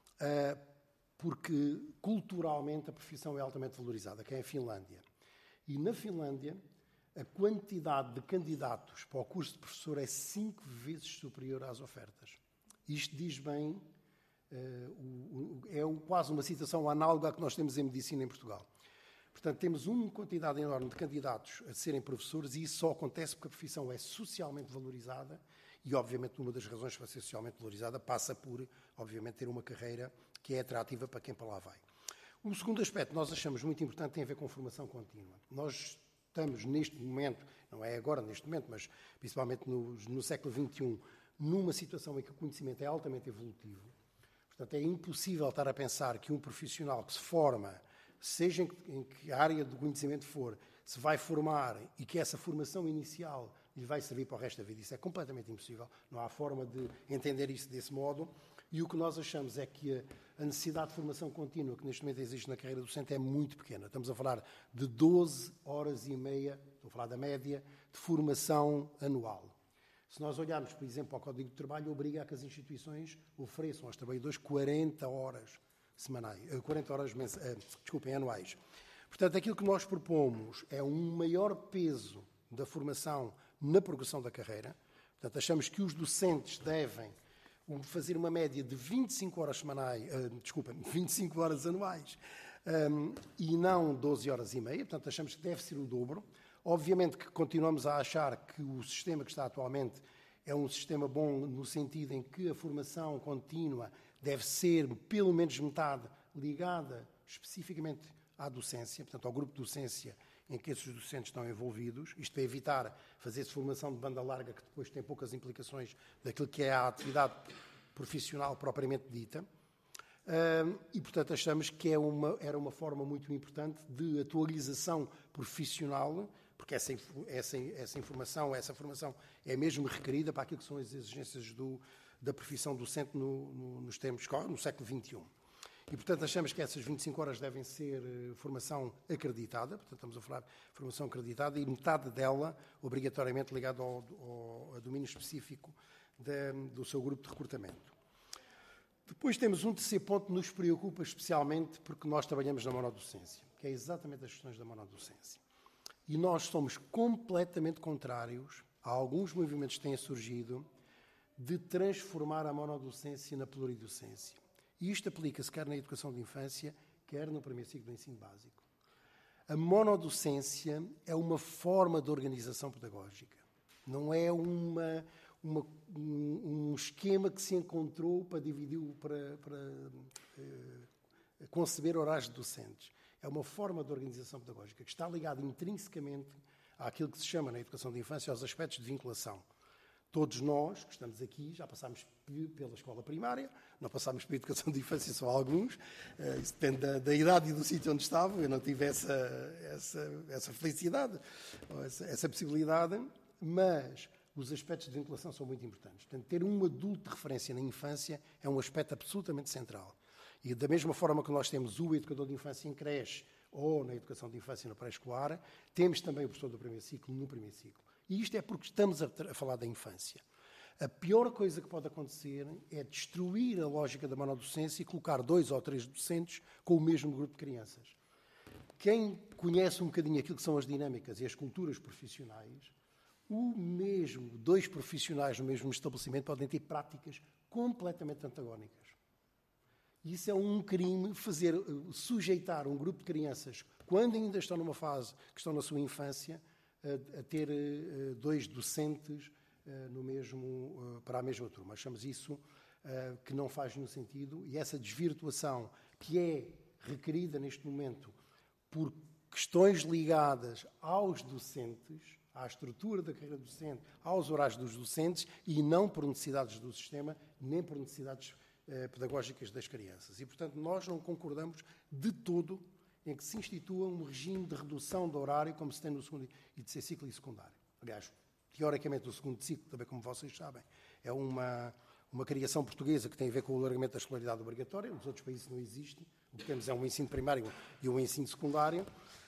E: porque culturalmente a profissão é altamente valorizada, que é a Finlândia. E na Finlândia, a quantidade de candidatos para o curso de professor é 5 vezes superior às ofertas. Isto diz bem, quase uma situação análoga à que nós temos em medicina em Portugal. Portanto, temos uma quantidade enorme de candidatos a serem professores e isso só acontece porque a profissão é socialmente valorizada e, obviamente, uma das razões para ser socialmente valorizada passa por, obviamente, ter uma carreira que é atrativa para quem para lá vai. O segundo aspecto que nós achamos muito importante tem a ver com formação contínua. Nós estamos neste momento, não é agora neste momento, mas principalmente no século XXI, numa situação em que o conhecimento é altamente evolutivo. Portanto, é impossível estar a pensar que um profissional que se forma, seja em que área do conhecimento for, se vai formar e que essa formação inicial lhe vai servir para o resto da vida. Isso é completamente impossível. Não há forma de entender isso desse modo. E o que nós achamos é que a necessidade de formação contínua que neste momento existe na carreira docente é muito pequena. Estamos a falar de 12 horas e meia, estou a falar da média, de formação anual. Se nós olharmos, por exemplo, ao Código de Trabalho, obriga a que as instituições ofereçam aos trabalhadores 40 horas semanais, 40 horas anuais. Portanto, aquilo que nós propomos é um maior peso da formação na progressão da carreira. Portanto, achamos que os docentes devem fazer uma média de 25 horas semanais, 25 horas anuais, e não 12 horas e meia. Portanto, achamos que deve ser o dobro. Obviamente que continuamos a achar que o sistema que está atualmente é um sistema bom no sentido em que a formação contínua deve ser pelo menos metade ligada especificamente à docência, portanto ao grupo de docência em que esses docentes estão envolvidos, isto para evitar fazer-se formação de banda larga que depois tem poucas implicações daquilo que é a atividade profissional propriamente dita. E, portanto, achamos que era uma forma muito importante de atualização profissional, porque essa informação, essa formação é mesmo requerida para aquilo que são as exigências da profissão docente nos termos no século XXI. E, portanto, achamos que essas 25 horas devem ser formação acreditada, portanto, estamos a falar de formação acreditada, e metade dela, obrigatoriamente, ligada ao domínio específico do seu grupo de recrutamento. Depois temos um terceiro ponto que nos preocupa especialmente porque nós trabalhamos na monodocência, que é exatamente as questões da monodocência. E nós somos completamente contrários a alguns movimentos que têm surgido de transformar a monodocência na pluridocência. E isto aplica-se quer na educação de infância, quer no primeiro ciclo do ensino básico. A monodocência é uma forma de organização pedagógica. Não é um esquema que se encontrou para dividir, para conceber horários docentes. É uma forma de organização pedagógica que está ligada intrinsecamente àquilo que se chama na educação de infância aos aspectos de vinculação. Todos nós que estamos aqui já passámos pela escola primária, não passámos pela educação de infância, só alguns. Isso depende da idade e do sítio onde estavam. Eu não tive essa felicidade, essa possibilidade, mas os aspectos de vinculação são muito importantes. Portanto, ter um adulto de referência na infância é um aspecto absolutamente central. E da mesma forma que nós temos o educador de infância em creche ou na educação de infância no pré-escolar, temos também o professor do primeiro ciclo no primeiro ciclo. E isto é porque estamos a falar da infância. A pior coisa que pode acontecer é destruir a lógica da monodocência e colocar 2 ou 3 docentes com o mesmo grupo de crianças. Quem conhece um bocadinho aquilo que são as dinâmicas e as culturas profissionais, mesmo 2 profissionais no mesmo estabelecimento podem ter práticas completamente antagónicas. E isso é um crime, sujeitar um grupo de crianças, quando ainda estão numa fase que estão na sua infância, a ter 2 docentes para a mesma turma. Achamos isso que não faz nenhum sentido, e essa desvirtuação que é requerida neste momento por questões ligadas aos docentes, à estrutura da carreira docente, aos horários dos docentes, e não por necessidades do sistema, nem por necessidades pedagógicas das crianças. E, portanto, nós não concordamos de todo em que se institua um regime de redução do horário, como se tem no segundo e terceiro ciclo e secundário. Aliás, teoricamente, o segundo ciclo, também como vocês sabem, é uma criação portuguesa que tem a ver com o alargamento da escolaridade obrigatória. Nos outros países não existe. O que temos é um ensino primário e um ensino secundário.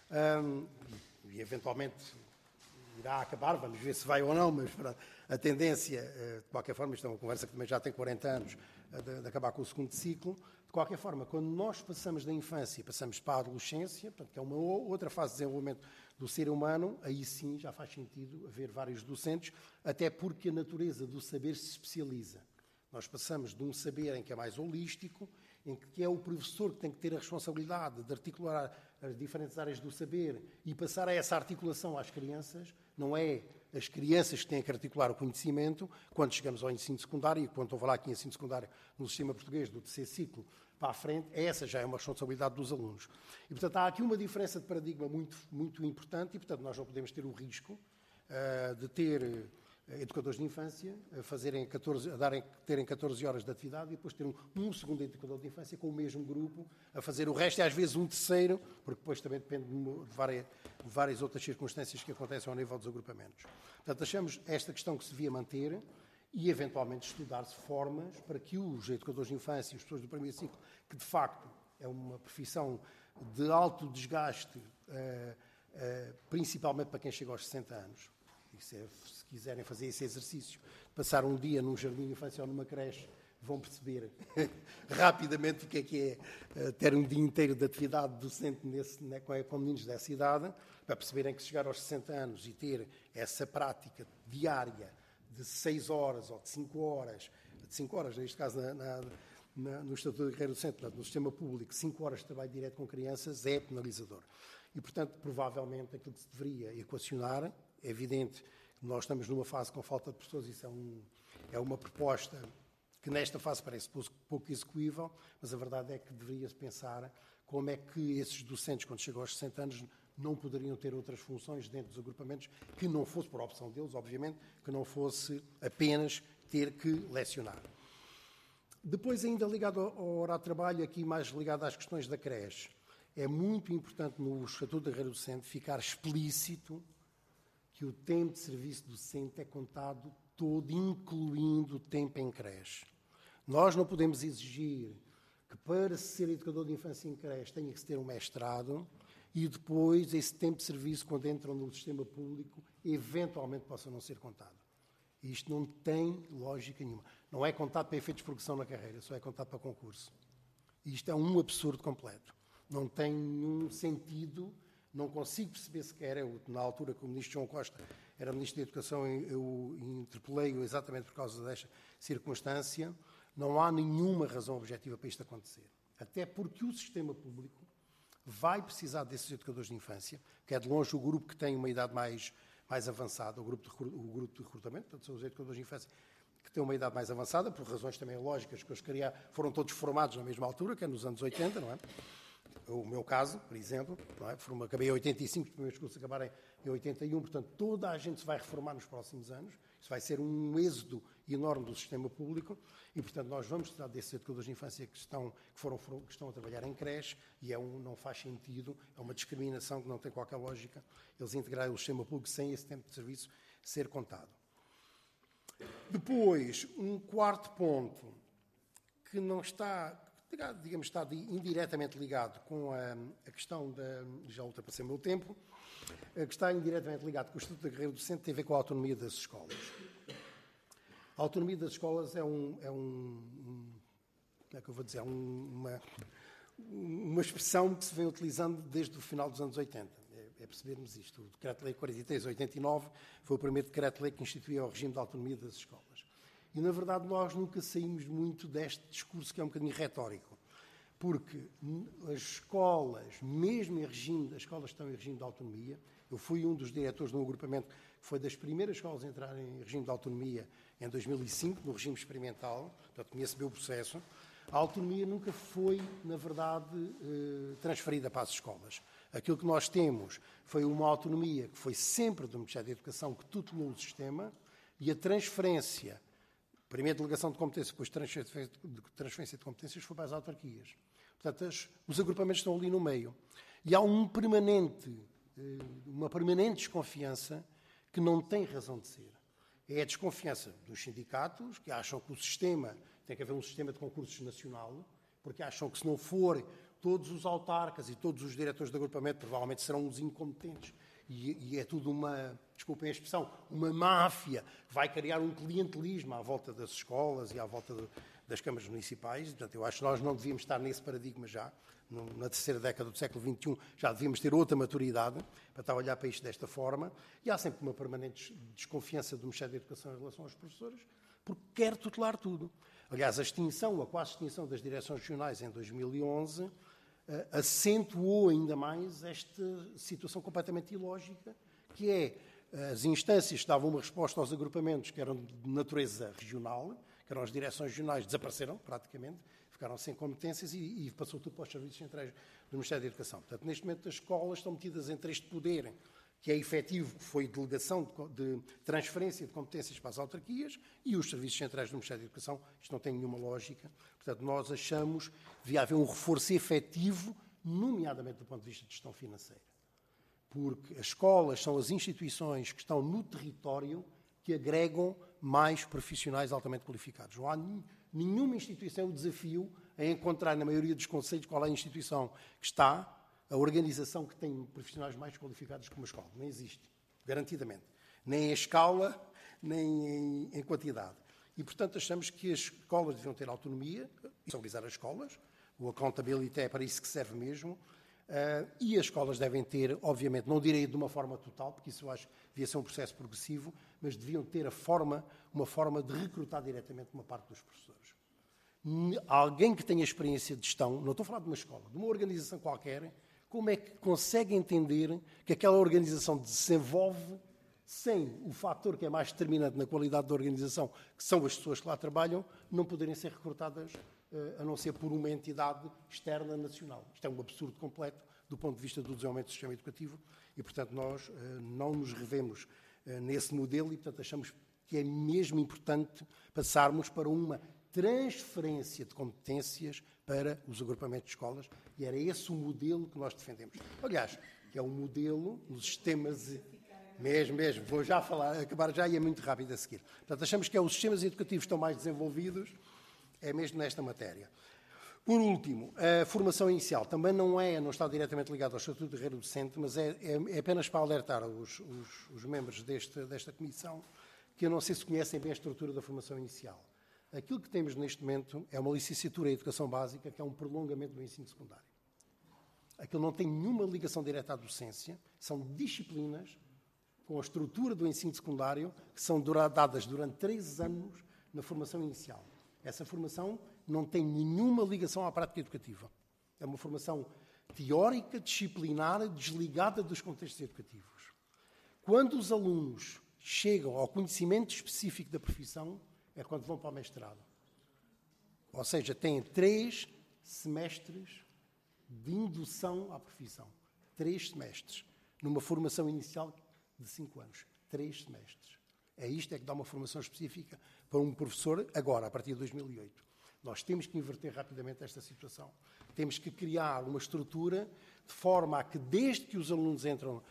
E: E, eventualmente, irá acabar, vamos ver se vai ou não, mas a tendência, de qualquer forma, isto é uma conversa que também já tem 40 anos, de acabar com o segundo ciclo. De qualquer forma, quando nós passamos da infância e passamos para a adolescência, portanto, que é uma outra fase de desenvolvimento do ser humano, aí sim já faz sentido haver vários docentes, até porque a natureza do saber se especializa. Nós passamos de um saber em que é mais holístico, em que é o professor que tem que ter a responsabilidade de articular as diferentes áreas do saber e passar a essa articulação às crianças. Não é as crianças que têm que articular o conhecimento. Quando chegamos ao ensino secundário, e quando estou a falar aqui em ensino secundário no sistema português, do terceiro ciclo para a frente, essa já é uma responsabilidade dos alunos. E, portanto, há aqui uma diferença de paradigma muito, muito importante e, portanto, nós não podemos ter o risco de ter educadores de infância terem 14 horas de atividade e depois ter um segundo educador de infância com o mesmo grupo a fazer o resto e às vezes um terceiro, porque depois também depende de várias outras circunstâncias que acontecem ao nível dos agrupamentos. Portanto, achamos esta questão que se devia manter e eventualmente estudar-se formas para que os educadores de infância e as pessoas do primeiro ciclo, que de facto é uma profissão de alto desgaste, principalmente para quem chega aos 60 anos, se quiserem fazer esse exercício, passar um dia num jardim de infância ou numa creche, vão perceber rapidamente o que é ter um dia inteiro de atividade docente com meninos dessa idade, para perceberem que se chegar aos 60 anos e ter essa prática diária de 6 horas ou de 5 horas, neste caso no Estatuto de Carreira Docente, no sistema público, 5 horas de trabalho direto com crianças é penalizador. E, portanto, provavelmente aquilo que se deveria equacionar, é evidente que nós estamos numa fase com falta de pessoas, isso é uma proposta que nesta fase parece pouco execuível, mas a verdade é que deveria-se pensar como é que esses docentes, quando chegam aos 60 anos, não poderiam ter outras funções dentro dos agrupamentos, que não fosse, por opção deles, obviamente, que não fosse apenas ter que lecionar. Depois, ainda ligado ao horário de trabalho, aqui mais ligado às questões da creche, é muito importante no Estatuto da Carreira Docente ficar explícito que o tempo de serviço docente é contado todo, incluindo o tempo em creche. Nós não podemos exigir que para ser educador de infância em creche tenha que se ter um mestrado e depois esse tempo de serviço, quando entram no sistema público, eventualmente possa não ser contado. Isto não tem lógica nenhuma. Não é contado para efeitos de progressão na carreira, só é contado para concurso. Isto é um absurdo completo. Não tem nenhum sentido, não consigo perceber sequer. Na altura que o ministro João Costa era ministro da Educação, eu interpelei-o exatamente por causa desta circunstância. Não há nenhuma razão objetiva para isto acontecer. Até porque o sistema público vai precisar desses educadores de infância, que é de longe o grupo que tem uma idade mais avançada, o grupo de recrutamento, portanto, são os educadores de infância que têm uma idade mais avançada, por razões também lógicas que foram todos formados na mesma altura, que é nos anos 80, não é? O meu caso, por exemplo, não é? Acabei em 85, os primeiros cursos acabaram em 81, portanto, toda a gente se vai reformar nos próximos anos. Isso vai ser um êxodo enorme do sistema público e, portanto, nós vamos precisar desses educadores de infância que estão a trabalhar em creche e não faz sentido, é uma discriminação que não tem qualquer lógica, eles integrarem o sistema público sem esse tempo de serviço ser contado. Depois, um quarto ponto que não está, digamos, está indiretamente ligado com a questão já ultrapassei o meu tempo, que está indiretamente ligado com o Estatuto da Carreira Docente, tem a ver com a autonomia das escolas. A autonomia das escolas é como é que eu vou dizer, uma expressão que se vem utilizando desde o final dos anos 80. É percebermos isto. O Decreto-Lei 43/89 foi o primeiro Decreto-Lei que instituía o regime de autonomia das escolas. E, na verdade, nós nunca saímos muito deste discurso que é um bocadinho retórico. Porque as escolas, mesmo as escolas estão em regime de autonomia, eu fui um dos diretores de um agrupamento que foi das primeiras escolas a entrar em regime de autonomia em 2005, no regime experimental, portanto conheço bem o processo. A autonomia nunca foi, na verdade, transferida para as escolas. Aquilo que nós temos foi uma autonomia que foi sempre do Ministério da Educação que tutelou o sistema e a transferência, primeiro delegação de competências, depois transferência de competências, foi para as autarquias. Portanto, os agrupamentos estão ali no meio. E há uma permanente desconfiança que não tem razão de ser. É a desconfiança dos sindicatos, que acham que o sistema, tem que haver um sistema de concursos nacional, porque acham que se não for todos os autarcas e todos os diretores de agrupamento, provavelmente serão os incompetentes. E é tudo desculpem a expressão, uma máfia que vai criar um clientelismo à volta das escolas e à volta das câmaras municipais. Portanto, eu acho que nós não devíamos estar nesse paradigma já. Na terceira década do século XXI já devíamos ter outra maturidade para estar a olhar para isto desta forma. E há sempre uma permanente desconfiança do Ministério da Educação em relação aos professores, porque quer tutelar tudo. Aliás, a quase extinção das direções regionais em 2011 acentuou ainda mais esta situação completamente ilógica, que é as instâncias que davam uma resposta aos agrupamentos que eram de natureza regional, que eram as direções regionais, desapareceram praticamente, ficaram sem competências e passou tudo para os serviços centrais do Ministério da Educação. Portanto, neste momento as escolas estão metidas entre este poder que é efetivo, foi delegação de transferência de competências para as autarquias e os serviços centrais do Ministério da Educação. Isto não tem nenhuma lógica. Portanto, nós achamos que devia haver um reforço efetivo, nomeadamente do ponto de vista de gestão financeira. Porque as escolas são as instituições que estão no território que agregam mais profissionais altamente qualificados. Não há nenhuma instituição o desafio a encontrar, na maioria dos concelhos, qual é a instituição que está, a organização que tem profissionais mais qualificados que uma escola. Não existe, garantidamente. Nem em escala, nem em quantidade. E, portanto, achamos que as escolas deviam ter autonomia, estabilizar as escolas, o accountability é para isso que serve mesmo, e as escolas devem ter, obviamente, não direi de uma forma total, porque isso eu acho que devia ser um processo progressivo, mas deviam ter uma forma de recrutar diretamente uma parte dos professores. Alguém que tenha experiência de gestão, não estou a falar de uma escola, de uma organização qualquer, como é que consegue entender que aquela organização desenvolve sem o fator que é mais determinante na qualidade da organização, que são as pessoas que lá trabalham, não poderem ser recrutadas a não ser por uma entidade externa nacional. Isto é um absurdo completo do ponto de vista do desenvolvimento do sistema educativo e, portanto, nós não nos revemos nesse modelo e, portanto, achamos que é mesmo importante passarmos para uma transferência de competências para os agrupamentos de escolas e era esse o modelo que nós defendemos. Aliás, que é o modelo nos sistemas... Mesmo, vou já acabar já e é muito rápido a seguir. Portanto, achamos que os sistemas educativos estão mais desenvolvidos, é mesmo nesta matéria. Por último, a formação inicial também não está diretamente ligada ao Estatuto de Carreira Docente, mas é apenas para alertar os membros desta comissão que eu não sei se conhecem bem a estrutura da formação inicial. Aquilo que temos neste momento é uma licenciatura em Educação Básica, que é um prolongamento do ensino secundário. Aquilo não tem nenhuma ligação direta à docência, são disciplinas com a estrutura do ensino secundário que são dadas durante 3 anos na formação inicial. Essa formação não tem nenhuma ligação à prática educativa. É uma formação teórica, disciplinar, desligada dos contextos educativos. Quando os alunos chegam ao conhecimento específico da profissão, é quando vão para o mestrado. Ou seja, têm 3 semestres de indução à profissão. 3 semestres. Numa formação inicial de 5 anos. 3 semestres. É isto que dá uma formação específica para um professor agora, a partir de 2008. Nós temos que inverter rapidamente esta situação. Temos que criar uma estrutura de forma a que, desde que os alunos entram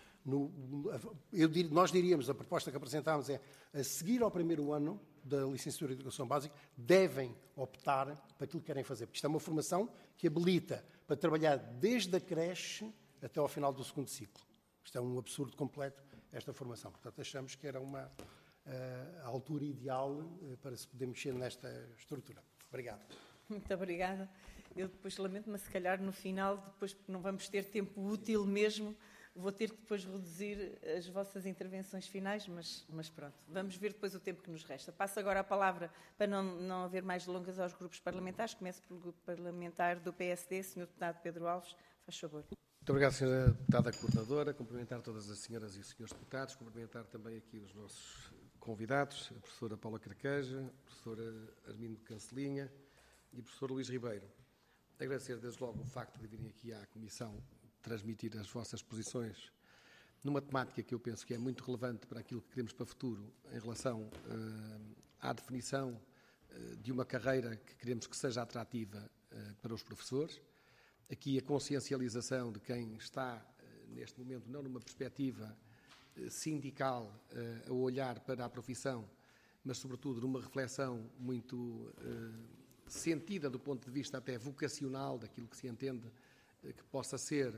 E: nós diríamos, a proposta que apresentámos é, a seguir ao primeiro ano da licenciatura de Educação Básica, devem optar para aquilo que querem fazer. Porque isto é uma formação que habilita para trabalhar desde a creche até ao final do segundo ciclo. Isto é um absurdo completo, esta formação. Portanto, achamos que era a altura ideal para se poder mexer nesta estrutura. Obrigado.
A: Muito obrigada. Eu depois lamento, mas se calhar no final, depois porque não vamos ter tempo útil mesmo, vou ter que depois reduzir as vossas intervenções finais, mas pronto. Vamos ver depois o tempo que nos resta. Passo agora a palavra, para não haver mais delongas, aos grupos parlamentares. Começo pelo grupo parlamentar do PSD, Sr. Deputado Pedro Alves. Faz favor.
B: Muito obrigado, Sra. Deputada Coordenadora. Cumprimentar todas as senhoras e os senhores deputados. Cumprimentar também aqui os nossos convidados, a professora Paula Carqueja, a professora Armindo Cancelinha e o professor Luís Ribeiro. Agradecer desde logo o facto de virem aqui à Comissão transmitir as vossas posições numa temática que eu penso que é muito relevante para aquilo que queremos para o futuro em relação à definição de uma carreira que queremos que seja atrativa para os professores. Aqui a consciencialização de quem está, neste momento, não numa perspectiva sindical a olhar para a profissão, mas, sobretudo, numa reflexão muito sentida do ponto de vista até vocacional, daquilo que se entende que possa ser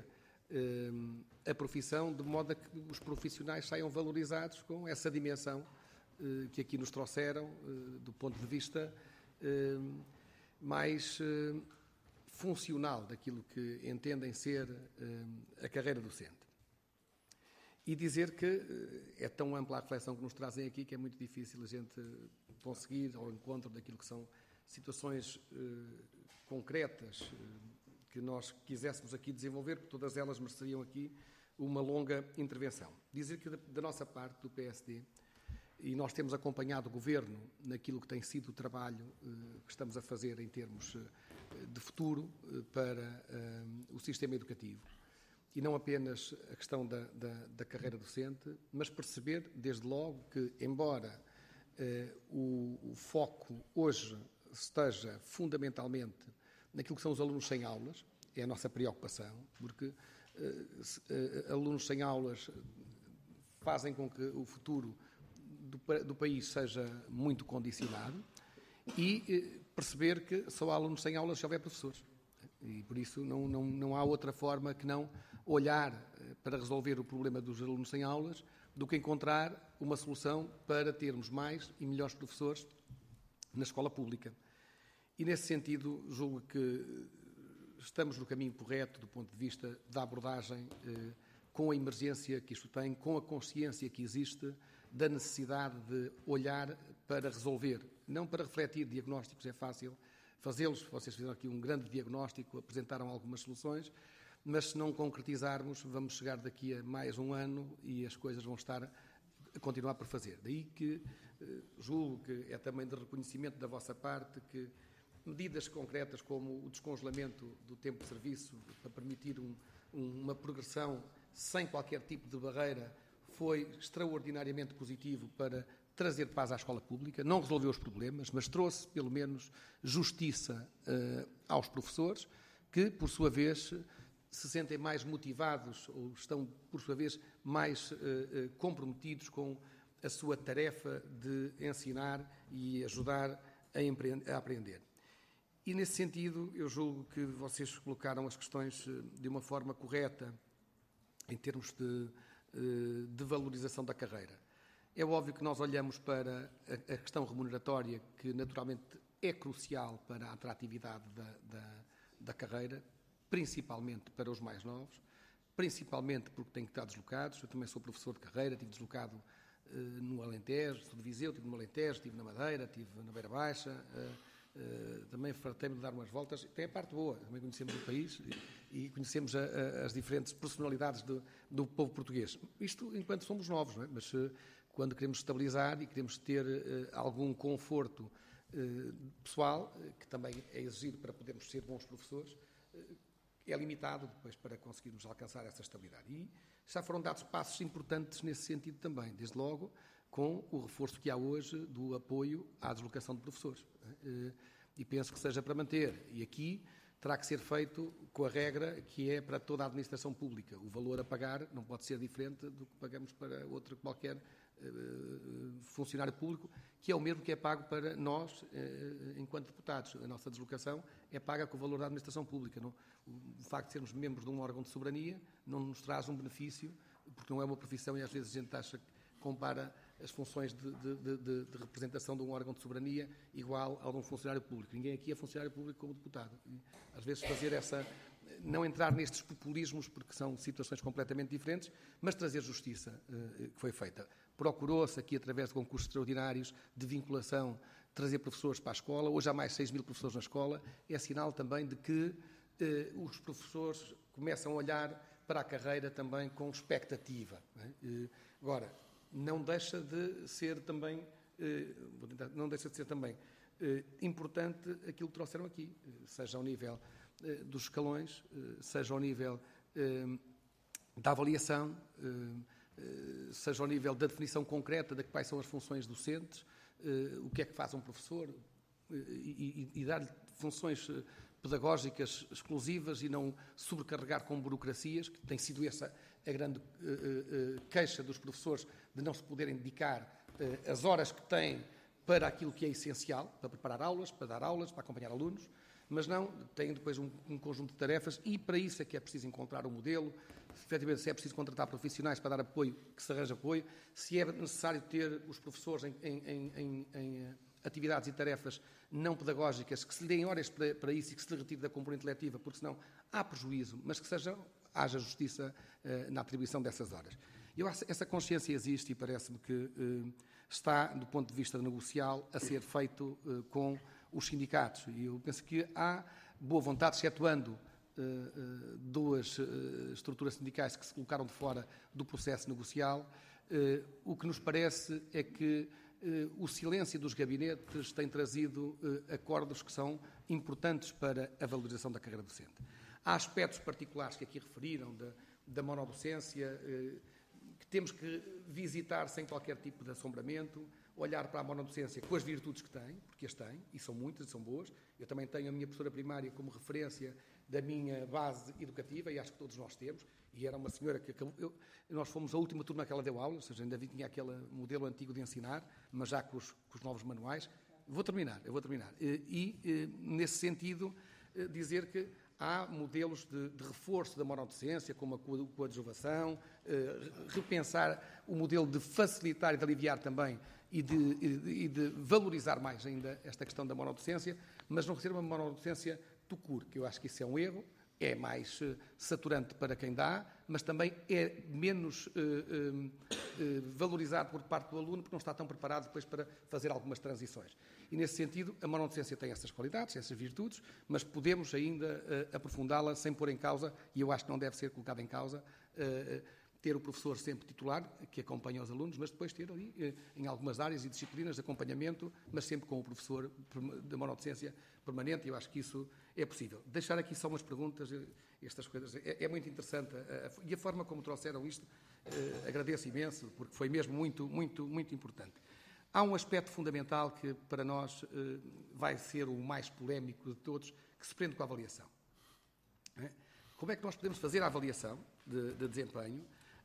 B: a profissão, de modo a que os profissionais saiam valorizados com essa dimensão que aqui nos trouxeram, do ponto de vista mais funcional daquilo que entendem ser a carreira docente. E dizer que é tão ampla a reflexão que nos trazem aqui que é muito difícil a gente conseguir ao encontro daquilo que são situações concretas que nós quiséssemos aqui desenvolver, porque todas elas mereceriam aqui uma longa intervenção. Dizer que da nossa parte, do PSD, e nós temos acompanhado o Governo naquilo que tem sido o trabalho que estamos a fazer em termos de futuro para o sistema educativo. e não apenas a questão da carreira docente, mas perceber, desde logo, que, embora o foco hoje esteja fundamentalmente naquilo que são os alunos sem aulas, é a nossa preocupação, porque alunos sem aulas fazem com que o futuro do país seja muito condicionado, e perceber que só há alunos sem aulas se houver professores. E por isso não há outra forma que não olhar para resolver o problema dos alunos sem aulas do que encontrar uma solução para termos mais e melhores professores na escola pública. E nesse sentido julgo que estamos no caminho correto do ponto de vista da abordagem com a emergência que isto tem, com a consciência que existe da necessidade de olhar para resolver, não para refletir diagnósticos, é fácil fazê-los. Vocês fizeram aqui um grande diagnóstico, apresentaram algumas soluções, mas se não concretizarmos, vamos chegar daqui a mais um ano e as coisas vão estar a continuar por fazer. Daí que julgo que é também de reconhecimento da vossa parte que medidas concretas como o descongelamento do tempo de serviço para permitir uma progressão sem qualquer tipo de barreira foi extraordinariamente positivo para trazer paz à escola pública. Não resolveu os problemas, mas trouxe, pelo menos, justiça aos professores, que, por sua vez, se sentem mais motivados ou estão, por sua vez, mais comprometidos com a sua tarefa de ensinar e ajudar a aprender. E, nesse sentido, eu julgo que vocês colocaram as questões de uma forma correta em termos de valorização da carreira. É óbvio que nós olhamos para a questão remuneratória, que naturalmente é crucial para a atratividade da carreira, principalmente para os mais novos, principalmente porque têm que estar deslocados. Eu também sou professor de carreira, estive deslocado no Alentejo, sou de Viseu, estive no Alentejo, estive na Madeira, estive na Beira Baixa, também fartei-me de dar umas voltas. Tem a parte boa, também conhecemos o país e conhecemos as diferentes personalidades do povo português. Isto enquanto somos novos, não é? Mas quando queremos estabilizar e queremos ter algum conforto pessoal, que também é exigido para podermos ser bons professores, é limitado depois para conseguirmos alcançar essa estabilidade. E já foram dados passos importantes nesse sentido também, desde logo com o reforço que há hoje do apoio à deslocação de professores. E penso que seja para manter. E aqui terá que ser feito com a regra que é para toda a administração pública. O valor a pagar não pode ser diferente do que pagamos para outro qualquer funcionário público, que é o mesmo que é pago para nós, enquanto deputados. A nossa deslocação é paga com o valor da administração pública. Não, o facto de sermos membros de um órgão de soberania não nos traz um benefício, porque não é uma profissão e às vezes a gente acha que compara as funções de representação de um órgão de soberania igual ao de um funcionário público. Ninguém aqui é funcionário público como deputado. E, às vezes fazer não entrar nestes populismos, porque são situações completamente diferentes, mas trazer justiça que foi feita. Procurou-se aqui, através de concursos extraordinários de vinculação, trazer professores para a escola. Hoje há mais 6.000 professores na escola. É sinal também de que os professores começam a olhar para a carreira também com expectativa. Agora, não deixa de ser também, importante aquilo que trouxeram aqui, seja ao nível dos escalões, seja ao nível da avaliação, seja ao nível da definição concreta de quais são as funções docentes, o que é que faz um professor, e dar-lhe funções pedagógicas exclusivas e não sobrecarregar com burocracias, que tem sido essa a grande queixa dos professores, de não se poderem dedicar as horas que têm para aquilo que é essencial, para preparar aulas, para dar aulas, para acompanhar alunos, mas não, têm depois um conjunto de tarefas, e para isso é que é preciso encontrar um modelo. Efetivamente, se é preciso contratar profissionais para dar apoio, que se arranje apoio. Se é necessário ter os professores em atividades e tarefas não pedagógicas, que se lhe deem horas para isso e que se lhe retire da componente letiva, porque senão há prejuízo, mas que haja justiça na atribuição dessas horas. Essa consciência existe e parece-me que está, do ponto de vista negocial, a ser feito com os sindicatos. E eu penso que há boa vontade, excetuando duas estruturas sindicais que se colocaram de fora do processo negocial. O que nos parece é que o silêncio dos gabinetes tem trazido acordos que são importantes para a valorização da carreira docente. Há aspectos particulares que aqui referiram, da monodocência, que temos que visitar sem qualquer tipo de assombramento, olhar para a monodocência com as virtudes que tem, porque as tem, e são muitas, e são boas. Eu também tenho a minha professora primária como referência da minha base educativa, e acho que todos nós temos, e era uma senhora que nós fomos a última turma que ela deu aula, ou seja, ainda tinha aquele modelo antigo de ensinar, mas já com os novos manuais. Eu vou terminar. Nesse sentido, dizer que há modelos de reforço da monodocência, como a coadjuvação, repensar o modelo de facilitar e de aliviar também e de valorizar mais ainda esta questão da monodocência, mas não ser uma monodocência tucur, que eu acho que isso é um erro, é mais saturante para quem dá, mas também é menos valorizado por parte do aluno, porque não está tão preparado depois para fazer algumas transições. E, nesse sentido, a monodocência tem essas qualidades, essas virtudes, mas podemos ainda aprofundá-la sem pôr em causa, e eu acho que não deve ser colocado em causa, ter o professor sempre titular, que acompanha os alunos, mas depois ter ali, em algumas áreas e disciplinas de acompanhamento, mas sempre com o professor da monodocência permanente, e eu acho que isso é possível. Deixar aqui só umas perguntas, estas coisas, é muito interessante, e a forma como trouxeram isto, agradeço imenso, porque foi mesmo muito, muito, muito importante. Há um aspecto fundamental que, para nós, vai ser o mais polémico de todos, que se prende com a avaliação. Como é que nós podemos fazer a avaliação de desempenho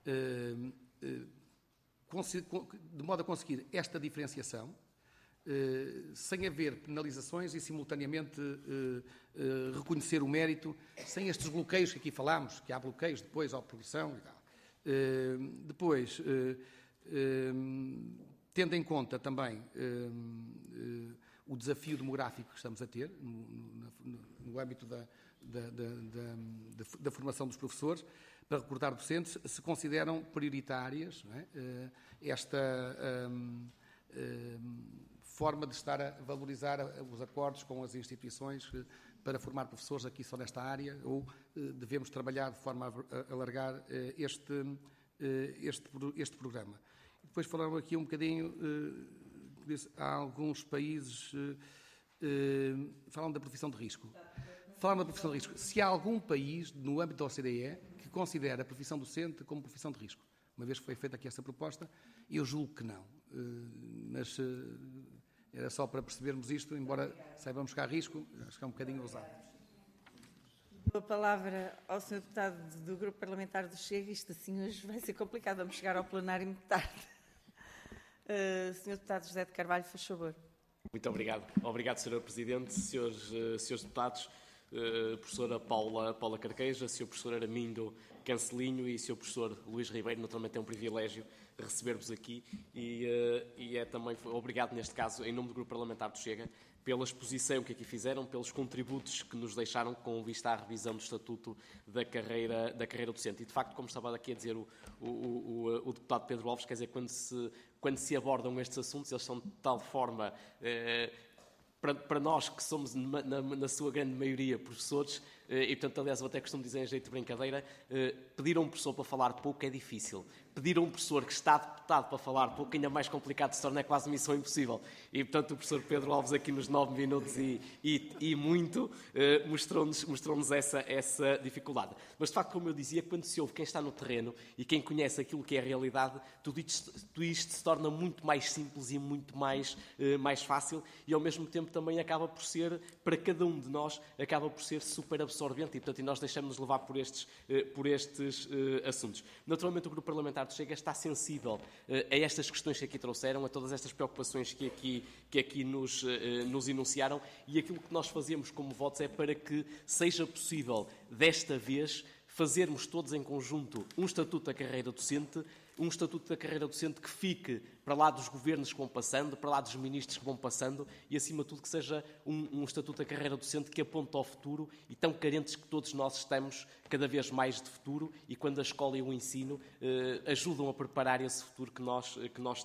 B: de modo a conseguir esta diferenciação, sem haver penalizações e, simultaneamente, reconhecer o mérito, sem estes bloqueios que aqui falámos, que há bloqueios depois à progressão e tal. Depois, tendo em conta também o desafio demográfico que estamos a ter no âmbito da formação dos professores, para recrutar docentes, se consideram prioritárias, não é? Esta forma de estar a valorizar os acordos com as instituições para formar professores aqui só nesta área, ou devemos trabalhar de forma a alargar este programa. Depois falaram aqui um bocadinho, há alguns países falam da profissão de risco. Falaram da profissão de risco. Se há algum país, no âmbito da OCDE, que considera a profissão docente como profissão de risco, uma vez que foi feita aqui essa proposta, eu julgo que não. Mas era só para percebermos isto, embora saibamos que há risco, acho que é um bocadinho ousado.
A: Dou a palavra ao Sr. Deputado do Grupo Parlamentar do Chega. Isto assim hoje vai ser complicado, vamos chegar ao plenário muito tarde. Sr. Deputado José de Carvalho, faz favor.
F: Muito obrigado. Obrigado, Sra. Presidente, senhores deputados, professora Paula Carqueja, Sr. professor Aramindo Cancelinho e Sr. professor Luís Ribeiro. Naturalmente é um privilégio receber-vos aqui e é também obrigado, neste caso, em nome do Grupo Parlamentar do Chega, pela exposição que aqui fizeram, pelos contributos que nos deixaram com vista à revisão do Estatuto da carreira docente. E, de facto, como estava aqui a dizer o deputado Pedro Alves, quer dizer, quando se abordam estes assuntos, eles são de tal forma, para nós que somos, na sua grande maioria, professores, e, portanto, aliás, eu até costumo dizer em jeito de brincadeira, pedir a um professor para falar pouco é difícil. Pedir a um professor que está deputado para falar pouco, ainda mais complicado se torna, é quase missão impossível. E, portanto, o professor Pedro Alves aqui nos 9 minutos e muito mostrou-nos essa dificuldade. Mas, de facto, como eu dizia, quando se ouve quem está no terreno e quem conhece aquilo que é a realidade, tudo isto se torna muito mais simples e muito mais fácil e, ao mesmo tempo, também acaba por ser, para cada um de nós, acaba por ser super absorvente e, portanto, nós deixamos-nos levar por estes assuntos. Naturalmente, o Grupo Parlamentar do Chega está sensível a estas questões que aqui trouxeram, a todas estas preocupações que aqui nos enunciaram, e aquilo que nós fazemos como votos é para que seja possível, desta vez, fazermos todos em conjunto um Estatuto da Carreira Docente, um Estatuto da Carreira Docente que fique para lá dos governos que vão passando, para lá dos ministros que vão passando e, acima de tudo, que seja um Estatuto da Carreira Docente que aponte ao futuro, e tão carentes que todos nós estamos cada vez mais de futuro, e quando a escola e o ensino ajudam a preparar esse futuro que nós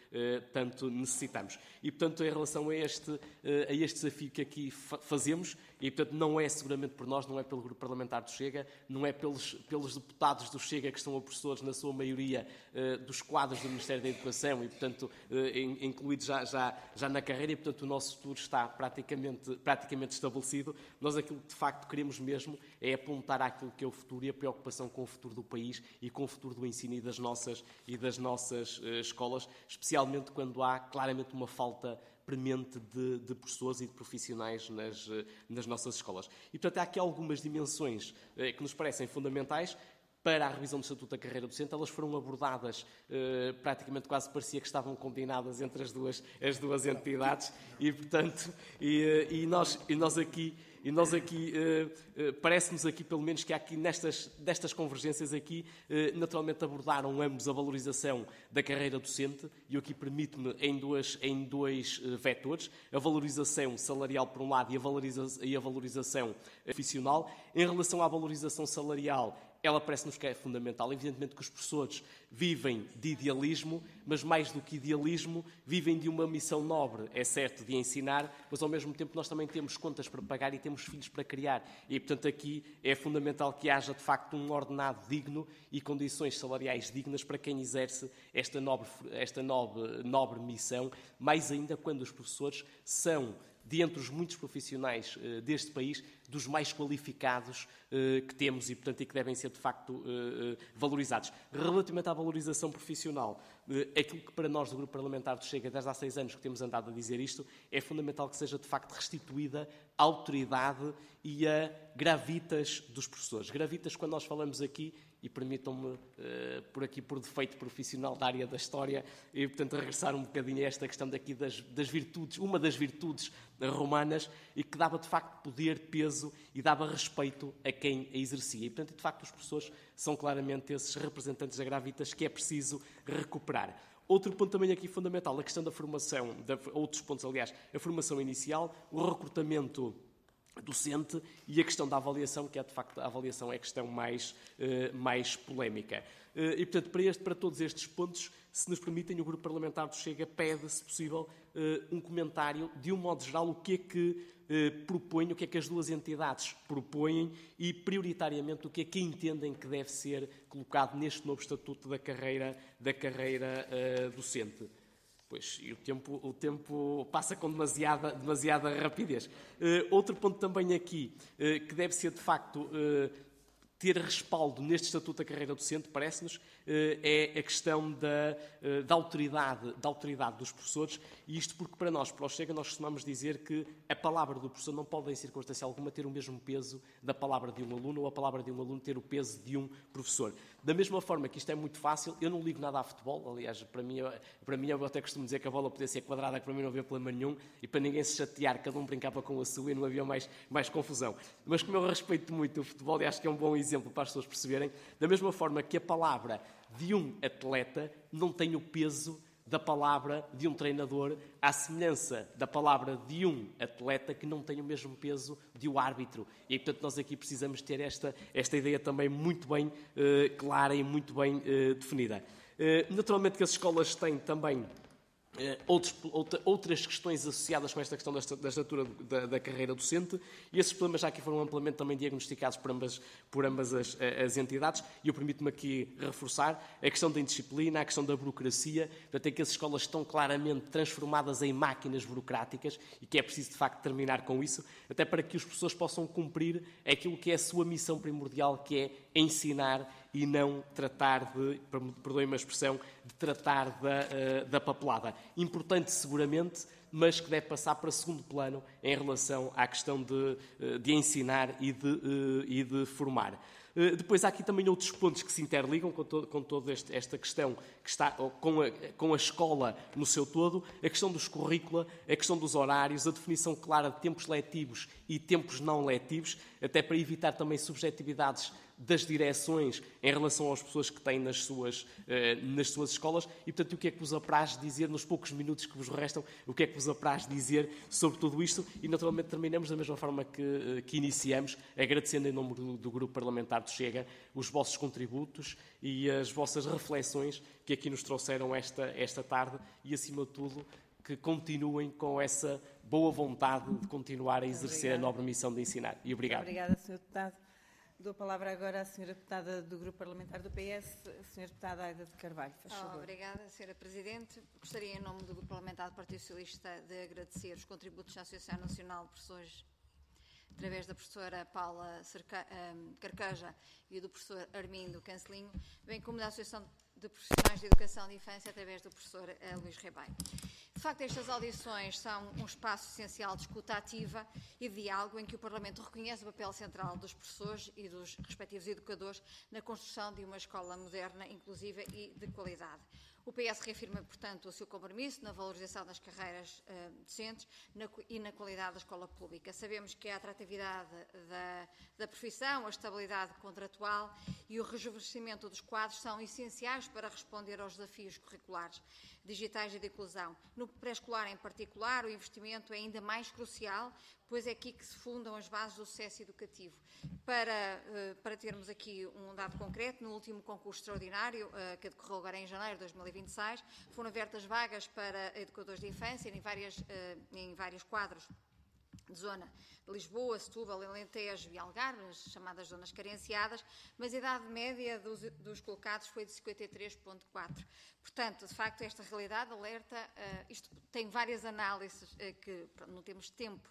F: tanto necessitamos. E, portanto, em relação a este desafio que aqui fazemos, e, portanto, não é seguramente por nós, não é pelo Grupo Parlamentar do Chega, não é pelos deputados do Chega que estão professores, na sua maioria, dos quadros do Ministério da Educação e, portanto, incluídos já na carreira, e, portanto, o nosso futuro está praticamente estabelecido. Nós aquilo que, de facto, queremos mesmo é apontar àquilo que é o futuro e a preocupação com o futuro do país e com o futuro do ensino e das nossas escolas, especialmente quando há claramente uma falta premente de professores e de profissionais nas nossas escolas. E, portanto, há aqui algumas dimensões que nos parecem fundamentais para a revisão do Estatuto da Carreira Docente. Elas foram abordadas, praticamente quase parecia que estavam combinadas entre as duas entidades e, portanto, nós aqui parece-nos aqui, pelo menos, que há aqui destas convergências aqui, naturalmente abordaram ambos a valorização da carreira docente, e eu aqui permito-me em dois vetores, a valorização salarial por um lado e a valorização profissional. Em relação à valorização salarial, ela parece-nos que é fundamental. Evidentemente que os professores vivem de idealismo, mas mais do que idealismo, vivem de uma missão nobre, é certo, de ensinar, mas ao mesmo tempo nós também temos contas para pagar e temos filhos para criar. E, portanto, aqui é fundamental que haja, de facto, um ordenado digno e condições salariais dignas para quem exerce esta nobre missão, mais ainda quando os professores são, de entre os muitos profissionais deste país, dos mais qualificados que temos e, portanto, que devem ser, de facto, valorizados. Relativamente à valorização profissional, aquilo que para nós do Grupo Parlamentar do Chega, desde há 6 anos que temos andado a dizer isto, é fundamental que seja, de facto, restituída a autoridade e a gravitas dos professores. Gravitas, quando nós falamos aqui, e permitam-me, por defeito profissional da área da História, e, portanto, regressar um bocadinho a esta questão daqui das virtudes, uma das virtudes romanas, e que dava, de facto, poder, peso e dava respeito a quem a exercia. E, portanto, de facto, os professores são claramente esses representantes da gravitas que é preciso recuperar. Outro ponto também aqui fundamental, a questão da formação, outros pontos, aliás, a formação inicial, o recrutamento docente e a questão da avaliação, que é, de facto, a avaliação é a questão mais polémica. E, portanto, para todos estes pontos, se nos permitem, o Grupo Parlamentar do Chega pede, se possível, um comentário, de um modo geral, o que é que propõem, o que é que as duas entidades propõem e, prioritariamente, o que é que entendem que deve ser colocado neste novo Estatuto da carreira docente. Pois, e o tempo passa com demasiada rapidez. Outro ponto também aqui, que deve ser, de facto, ter respaldo neste Estatuto da Carreira Docente, parece-nos, é a questão da autoridade dos professores, e isto porque para nós, para o Chega, nós costumamos dizer que a palavra do professor não pode, em circunstância alguma, ter o mesmo peso da palavra de um aluno ou a palavra de um aluno ter o peso de um professor. Da mesma forma que isto é muito fácil, eu não ligo nada a futebol, aliás, para mim eu até costumo dizer que a bola podia ser quadrada, que para mim não havia problema nenhum, e para ninguém se chatear, cada um brincava com a sua e não havia mais confusão. Mas como eu respeito muito o futebol, e acho que é um bom exemplo para as pessoas perceberem, da mesma forma que a palavra de um atleta não tem o peso da palavra de um treinador, à semelhança da palavra de um atleta que não tem o mesmo peso de um árbitro. E, portanto, nós aqui precisamos ter esta ideia também muito bem clara e muito bem definida. Naturalmente que as escolas têm também outras questões associadas com esta questão da estatura da carreira docente, e esses problemas já aqui foram amplamente também diagnosticados por ambas as entidades, e eu permito-me aqui reforçar a questão da indisciplina, a questão da burocracia. Portanto, é que as escolas estão claramente transformadas em máquinas burocráticas e que é preciso, de facto, terminar com isso, até para que os professores possam cumprir aquilo que é a sua missão primordial, que é ensinar e não tratar perdoem-me a expressão, de tratar da papelada. Importante, seguramente, mas que deve passar para segundo plano em relação à questão de ensinar e de formar. Depois há aqui também outros pontos que se interligam com toda esta questão que está com a escola no seu todo, a questão dos currícula, a questão dos horários, a definição clara de tempos letivos e tempos não letivos, até para evitar também subjetividades das direções em relação às pessoas que têm nas suas escolas. E, portanto, o que é que vos apraz dizer, nos poucos minutos que vos restam, o que é que vos apraz dizer sobre tudo isto? E, naturalmente, terminamos da mesma forma que iniciamos, agradecendo em nome do Grupo Parlamentar do Chega os vossos contributos e as vossas reflexões que aqui nos trouxeram esta tarde e, acima de tudo, que continuem com essa boa vontade de continuar a exercer a nobre missão de ensinar. E obrigado.
A: Obrigada, Sr. Deputado. Dou a palavra agora à Sra. Deputada do Grupo Parlamentar do PS, a Sra. Deputada Aida de Carvalho. Faz favor.
C: Obrigada, Sra. Presidente. Gostaria, em nome do Grupo Parlamentar do Partido Socialista, de agradecer os contributos da Associação Nacional de Professores, através da professora Paula Carqueja e do professor Armindo Cancelinho, bem como da Associação de Profissionais de Educação de Infância, através do professor Luís Ribeiro. De facto, estas audições são um espaço essencial de escuta ativa e de diálogo em que o Parlamento reconhece o papel central dos professores e dos respectivos educadores na construção de uma escola moderna, inclusiva e de qualidade. O PS reafirma, portanto, o seu compromisso na valorização das carreiras docentes e na qualidade da escola pública. Sabemos que a atratividade da profissão, a estabilidade contratual e o rejuvenescimento dos quadros são essenciais para responder aos desafios curriculares, digitais e de inclusão. No pré-escolar, em particular, o investimento é ainda mais crucial, pois é aqui que se fundam as bases do sucesso educativo. Para termos aqui um dado concreto, no último concurso extraordinário, que decorreu agora em janeiro de 2026, foram abertas vagas para educadores de infância em vários quadros de zona de Lisboa, Setúbal, Alentejo e Algarve, as chamadas zonas carenciadas, mas a idade média dos colocados foi de 53,4. Portanto, de facto, esta realidade alerta, isto tem várias análises que não temos tempo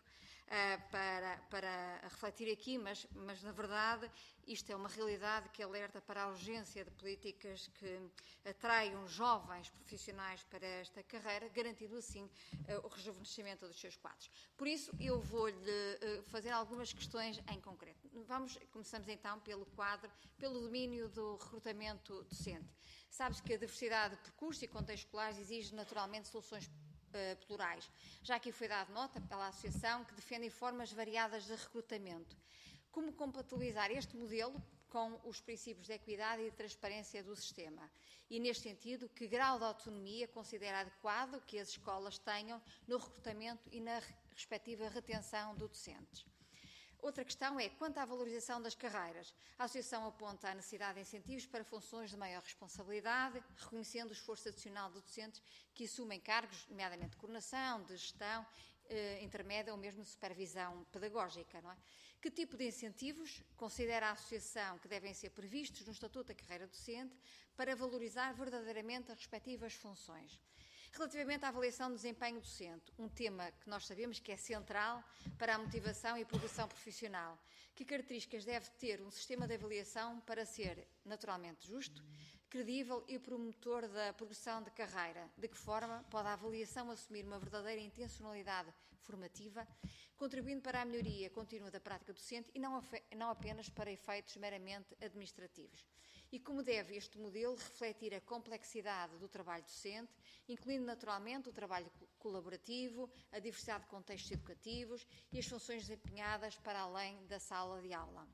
C: para refletir aqui, mas na verdade isto é uma realidade que alerta para a urgência de políticas que atraiam jovens profissionais para esta carreira, garantindo assim o rejuvenescimento dos seus quadros. Por isso, eu vou-lhe fazer algumas questões em concreto. Começamos então pelo domínio do recrutamento docente. Sabe-se que a diversidade de percursos e contextos escolares exige naturalmente soluções plurais. Já aqui foi dado nota pela Associação que defende formas variadas de recrutamento. Como compatibilizar este modelo com os princípios de equidade e de transparência do sistema? E, neste sentido, que grau de autonomia considera adequado que as escolas tenham no recrutamento e na respectiva retenção de docentes? Outra questão é, quanto à valorização das carreiras, a Associação aponta a necessidade de incentivos para funções de maior responsabilidade, reconhecendo o esforço adicional de docentes que assumem cargos, nomeadamente de coordenação, de gestão intermédia ou mesmo de supervisão pedagógica, não é? Que tipo de incentivos considera a Associação que devem ser previstos no Estatuto da Carreira Docente para valorizar verdadeiramente as respectivas funções? Relativamente à avaliação do desempenho docente, um tema que nós sabemos que é central para a motivação e progressão profissional, que características deve ter um sistema de avaliação para ser naturalmente justo, credível e promotor da progressão de carreira? De que forma pode a avaliação assumir uma verdadeira intencionalidade formativa, contribuindo para a melhoria contínua da prática docente e não apenas para efeitos meramente administrativos? E como deve este modelo refletir a complexidade do trabalho docente, incluindo naturalmente o trabalho colaborativo, a diversidade de contextos educativos e as funções desempenhadas para além da sala de aula?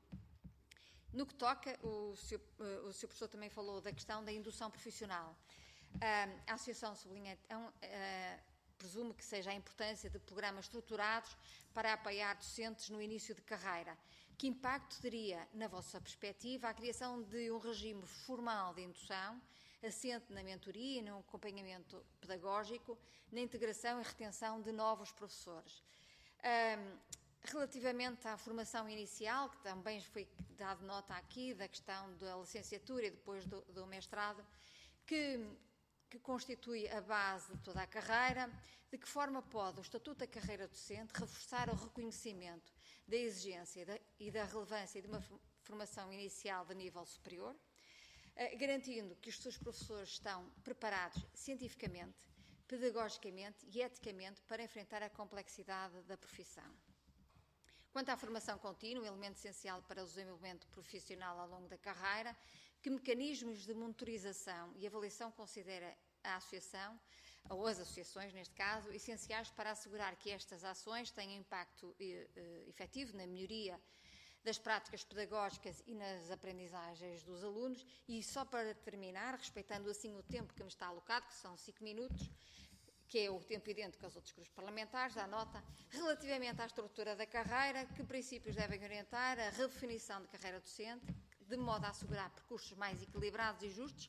C: No que toca, o Sr. Professor também falou da questão da indução profissional. A Associação sublinha, então, presume que seja a importância de programas estruturados para apoiar docentes no início de carreira. Que impacto teria, na vossa perspectiva, a criação de um regime formal de indução, assente na mentoria e no acompanhamento pedagógico, na integração e retenção de novos professores? Relativamente à formação inicial, que também foi dado nota aqui da questão da licenciatura e depois do mestrado, que constitui a base de toda a carreira, de que forma pode o Estatuto da Carreira Docente reforçar o reconhecimento da exigência e da relevância de uma formação inicial de nível superior, garantindo que os seus professores estão preparados cientificamente, pedagogicamente e eticamente para enfrentar a complexidade da profissão? Quanto à formação contínua, elemento essencial para o desenvolvimento profissional ao longo da carreira, que mecanismos de monitorização e avaliação considera a Associação, ou as associações neste caso, essenciais para assegurar que estas ações tenham impacto efetivo na melhoria das práticas pedagógicas e nas aprendizagens dos alunos? E só para terminar, respeitando assim o tempo que me está alocado, que são 5 minutos, que é o tempo idêntico aos outros grupos parlamentares, dá nota, relativamente à estrutura da carreira, que princípios devem orientar a redefinição de carreira docente, de modo a assegurar percursos mais equilibrados e justos,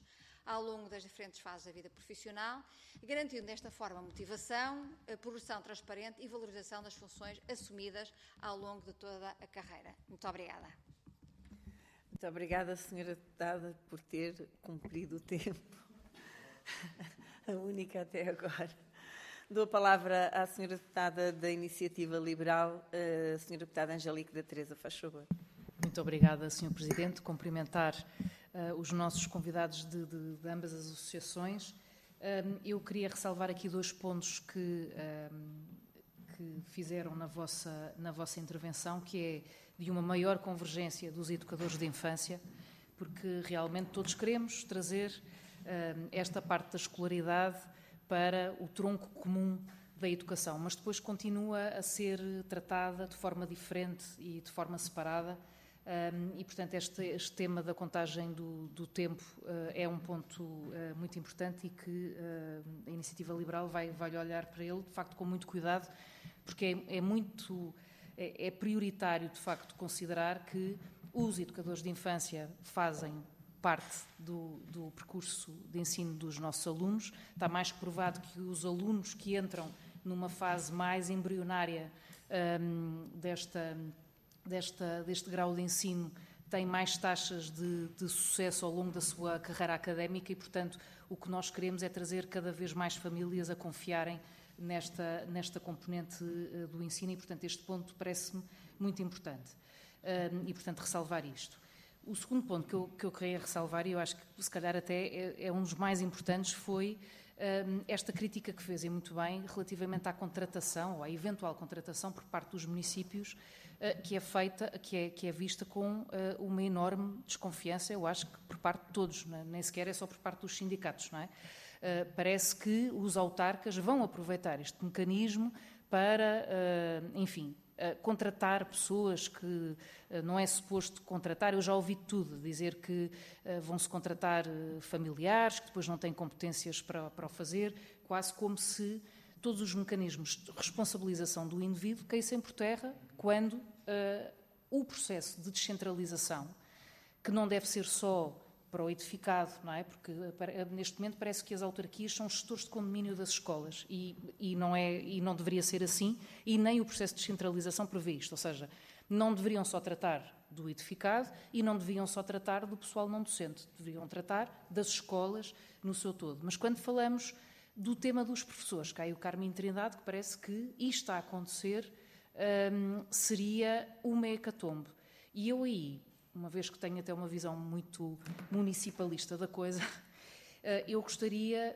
C: ao longo das diferentes fases da vida profissional, garantindo desta forma motivação, progressão transparente e valorização das funções assumidas ao longo de toda a carreira. Muito obrigada.
A: Muito obrigada, Sra. Deputada, por ter cumprido o tempo. A única até agora. Dou a palavra à Sra. Deputada da Iniciativa Liberal, a Sra. Deputada Angélica da Teresa, faz favor.
G: Muito obrigada, Sr. Presidente. Cumprimentar os nossos convidados de ambas as associações. Eu queria ressalvar aqui 2 pontos que fizeram na vossa intervenção, que é de uma maior convergência dos educadores de infância, porque realmente todos queremos trazer esta parte da escolaridade para o tronco comum da educação, mas depois continua a ser tratada de forma diferente e de forma separada. E, portanto, este tema da contagem do tempo é um ponto muito importante e que a Iniciativa Liberal vai olhar para ele, de facto, com muito cuidado, porque é prioritário, de facto, considerar que os educadores de infância fazem parte do percurso de ensino dos nossos alunos. Está mais que provado que os alunos que entram numa fase mais embrionária deste grau de ensino têm mais taxas de sucesso ao longo da sua carreira académica e, portanto, o que nós queremos é trazer cada vez mais famílias a confiarem nesta componente do ensino e, portanto, este ponto parece-me muito importante e, portanto, ressalvar isto. O segundo ponto que eu queria ressalvar, e eu acho que se calhar até é um dos mais importantes, foi esta crítica que fez, e muito bem, relativamente à contratação, ou à eventual contratação por parte dos municípios, que é feita, que é vista com uma enorme desconfiança, eu acho que por parte de todos, nem sequer é só por parte dos sindicatos, não é? Parece que os autarcas vão aproveitar este mecanismo para, enfim, contratar pessoas que não é suposto contratar. Eu já ouvi tudo, dizer que vão-se contratar familiares, que depois não têm competências para o fazer, quase como se todos os mecanismos de responsabilização do indivíduo caíssem por terra quando o processo de descentralização, que não deve ser só para o edificado, não é? Porque neste momento parece que as autarquias são gestores de condomínio das escolas e não deveria ser assim, e nem o processo de descentralização prevê isto, ou seja, não deveriam só tratar do edificado e não deveriam só tratar do pessoal não docente, deveriam tratar das escolas no seu todo. Mas quando falamos do tema dos professores, cá aí o Carmim Trindade, que parece que isto está a acontecer, seria uma hecatombe. E eu aí, uma vez que tenho até uma visão muito municipalista da coisa, eu gostaria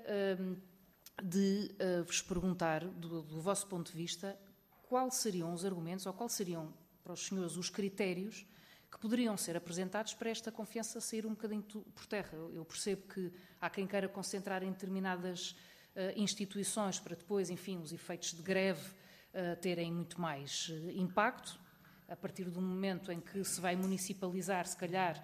G: de vos perguntar, do vosso ponto de vista, quais seriam os argumentos, ou quais seriam, para os senhores, os critérios que poderiam ser apresentados para esta confiança sair um bocadinho por terra. Eu percebo que há quem queira concentrar em determinadas instituições para depois, enfim, os efeitos de greve terem muito mais impacto. A partir do momento em que se vai municipalizar, se calhar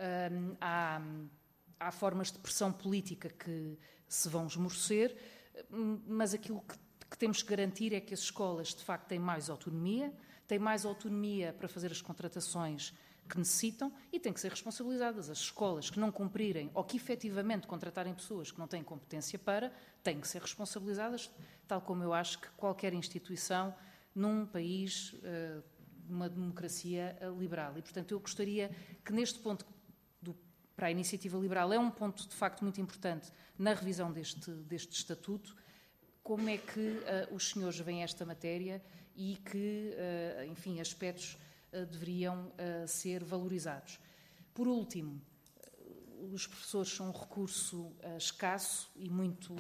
G: há formas de pressão política que se vão esmorecer, mas aquilo que temos que garantir é que as escolas, de facto, têm mais autonomia para fazer as contratações que necessitam e têm que ser responsabilizadas. As escolas que não cumprirem ou que efetivamente contratarem pessoas que não têm competência têm que ser responsabilizadas, tal como eu acho que qualquer instituição num país uma democracia liberal. E, portanto, eu gostaria que neste ponto, para a Iniciativa Liberal, é um ponto, de facto, muito importante na revisão deste estatuto, como é que os senhores veem esta matéria e que, enfim, aspectos deveriam ser valorizados. Por último, os professores são um recurso escasso e muito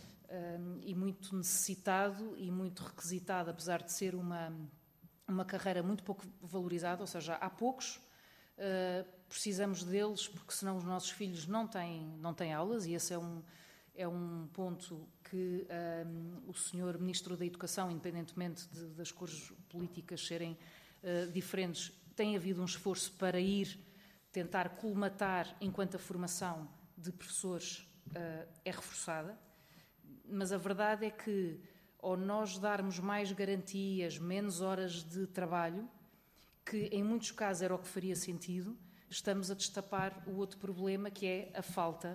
G: necessitado e muito requisitado, apesar de ser uma carreira muito pouco valorizada, ou seja, há poucos, precisamos deles porque senão os nossos filhos não têm aulas, e esse é um ponto que o Sr. Ministro da Educação, independentemente das cores políticas serem diferentes, tem havido um esforço para tentar colmatar enquanto a formação de professores é reforçada, mas a verdade é que ou nós darmos mais garantias, menos horas de trabalho, que em muitos casos era o que faria sentido, estamos a destapar o outro problema, que é a falta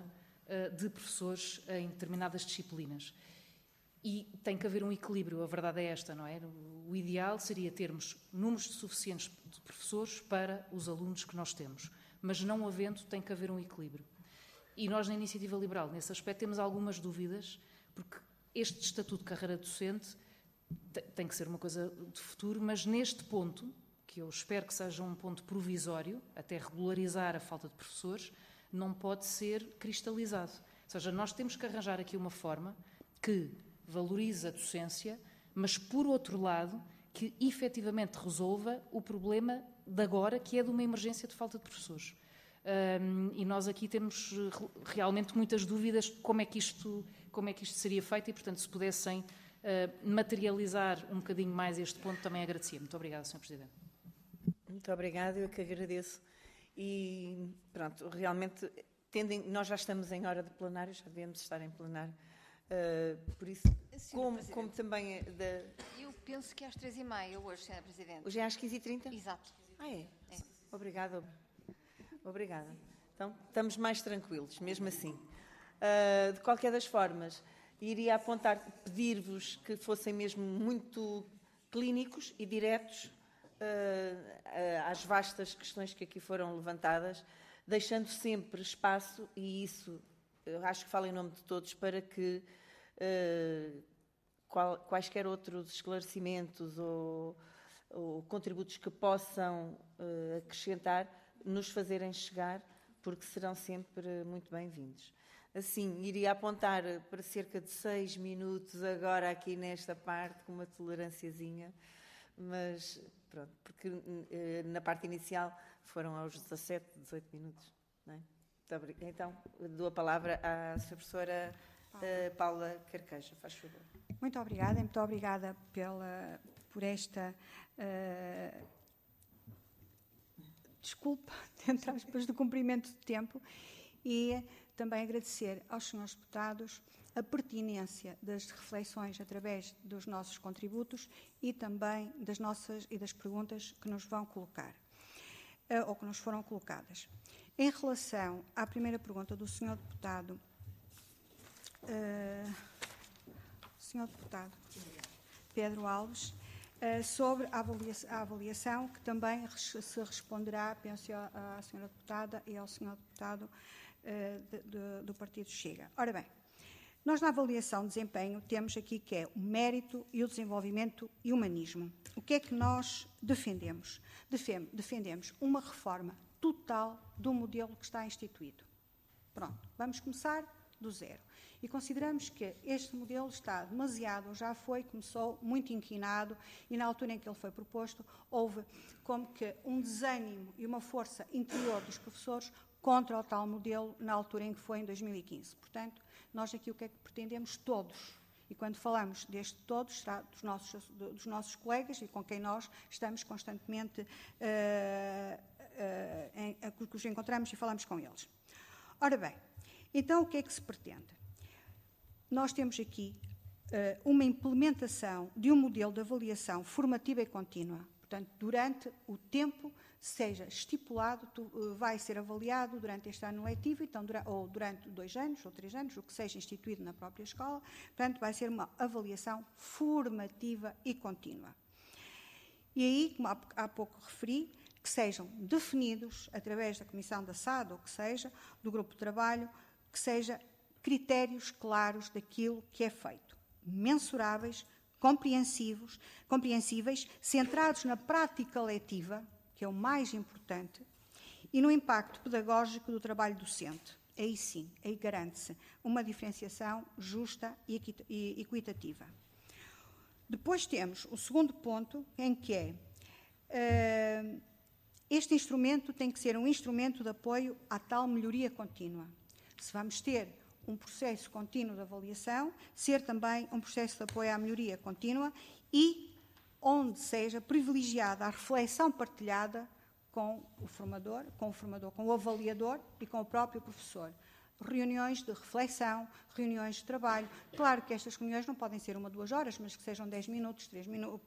G: de professores em determinadas disciplinas. E tem que haver um equilíbrio, a verdade é esta, não é? O ideal seria termos números suficientes de professores para os alunos que nós temos, mas não havendo, tem que haver um equilíbrio. E nós, na Iniciativa Liberal, nesse aspecto, temos algumas dúvidas, porque este estatuto de carreira docente tem que ser uma coisa de futuro, mas neste ponto, que eu espero que seja um ponto provisório, até regularizar a falta de professores, não pode ser cristalizado. Ou seja, nós temos que arranjar aqui uma forma que valorize a docência, mas, por outro lado, que efetivamente resolva o problema de agora, que é de uma emergência de falta de professores. E nós aqui temos realmente muitas dúvidas de como é que isto seria feito e, portanto, se pudessem materializar um bocadinho mais este ponto, também agradecia. Muito obrigada, Sr. Presidente.
A: Muito obrigada, eu que agradeço. E pronto, realmente, nós já estamos em hora de plenário, já devemos estar em plenário, por isso, como também
C: Eu penso que é às 3h30 hoje, Sra. Presidente.
A: Hoje é às 15h30?
C: Exato.
A: É? Obrigada. Então, estamos mais tranquilos, mesmo assim. De qualquer das formas, iria apontar, pedir-vos que fossem mesmo muito clínicos e diretos às vastas questões que aqui foram levantadas, deixando sempre espaço, e isso eu acho que falo em nome de todos, para que quaisquer outros esclarecimentos ou contributos que possam acrescentar, nos fazerem chegar, porque serão sempre muito bem-vindos. Assim, iria apontar para cerca de 6 minutos agora aqui nesta parte, com uma tolerânciazinha, mas pronto, porque na parte inicial foram aos 17, 18 minutos. Não é? Então, dou a palavra à Sra. Professora Paula Carqueja, faz favor.
D: Muito obrigada por esta desculpa, entre aspas, de cumprimento de tempo, e também agradecer aos senhores deputados a pertinência das reflexões através dos nossos contributos e também das perguntas que nos vão colocar, ou que nos foram colocadas. Em relação à primeira pergunta do senhor deputado, Pedro Alves, sobre a avaliação, que também se responderá, penso, à senhora deputada e ao senhor deputado do Partido Chega. Ora bem, nós na avaliação de desempenho temos aqui que é o mérito e o desenvolvimento e o humanismo. O que é que nós defendemos? Defendemos uma reforma total do modelo que está instituído. Pronto, vamos começar do zero. E consideramos que este modelo está demasiado, começou muito inclinado, e na altura em que ele foi proposto, houve como que um desânimo e uma força interior dos professores contra o tal modelo na altura em que foi, em 2015. Portanto, nós aqui o que é que pretendemos? Todos. E quando falamos deste todos, será dos nossos colegas e com quem nós estamos constantemente, que os encontramos e falamos com eles. Ora bem, então o que é que se pretende? Nós temos aqui uma implementação de um modelo de avaliação formativa e contínua. Portanto, durante o tempo, seja estipulado, vai ser avaliado durante este ano letivo, então, ou durante 2 anos ou 3 anos, o que seja instituído na própria escola. Portanto, vai ser uma avaliação formativa e contínua. E aí, como há pouco referi, que sejam definidos, através da Comissão da SAD, ou que seja, do Grupo de Trabalho, que seja critérios claros daquilo que é feito, mensuráveis, compreensíveis, centrados na prática letiva, que é o mais importante, e no impacto pedagógico do trabalho docente. Aí sim, aí garante-se uma diferenciação justa e equitativa. Depois temos o segundo ponto, em que este instrumento tem que ser um instrumento de apoio à tal melhoria contínua. Se vamos ter um processo contínuo de avaliação, ser também um processo de apoio à melhoria contínua e onde seja privilegiada a reflexão partilhada com o formador, com o avaliador e com o próprio professor. Reuniões de reflexão, reuniões de trabalho. Claro que estas reuniões não podem ser 1 ou 2 horas, mas que sejam 10 minutos, 3 minutos,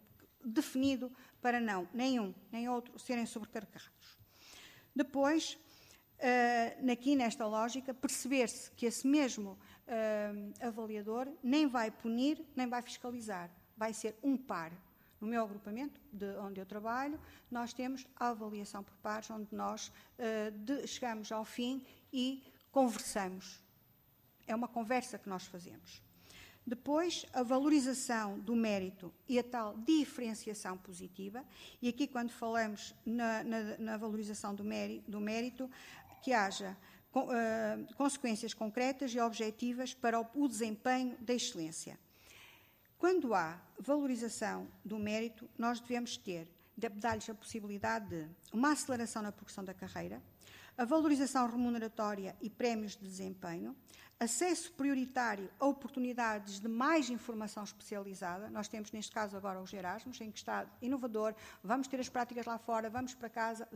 D: definido para não, nem um nem outro, serem sobrecarregados. Depois, aqui nesta lógica, perceber-se que esse mesmo avaliador nem vai punir, nem vai fiscalizar, vai ser um par. No meu agrupamento, onde eu trabalho, nós temos a avaliação por pares, onde nós chegamos ao fim e conversamos. É uma conversa que nós fazemos. Depois, a valorização do mérito e a tal diferenciação positiva, e aqui quando falamos na valorização do mérito, que haja consequências concretas e objetivas para o desempenho da excelência. Quando há valorização do mérito, nós devemos dar-lhes a possibilidade de uma aceleração na progressão da carreira, a valorização remuneratória e prémios de desempenho, acesso prioritário a oportunidades de mais informação especializada. Nós temos, neste caso, agora os Erasmus, em que está inovador, vamos ter as práticas lá fora, vimos para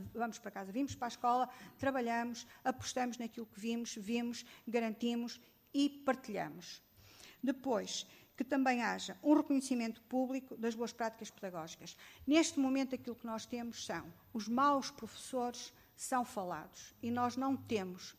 D: a escola, trabalhamos, apostamos naquilo que vimos, garantimos e partilhamos. Depois, que também haja um reconhecimento público das boas práticas pedagógicas. Neste momento, aquilo que nós temos são os maus professores são falados e nós não temos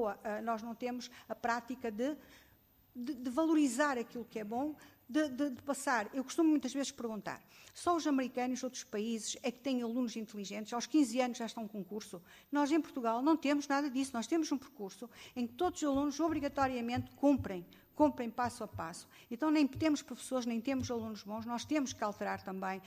D: a prática de valorizar aquilo que é bom, de passar. Eu costumo muitas vezes perguntar, só os americanos e outros países é que têm alunos inteligentes, aos 15 anos já estão com um curso. Nós em Portugal não temos nada disso, nós temos um percurso em que todos os alunos obrigatoriamente cumprem passo a passo. Então nem temos professores, nem temos alunos bons, nós temos que alterar também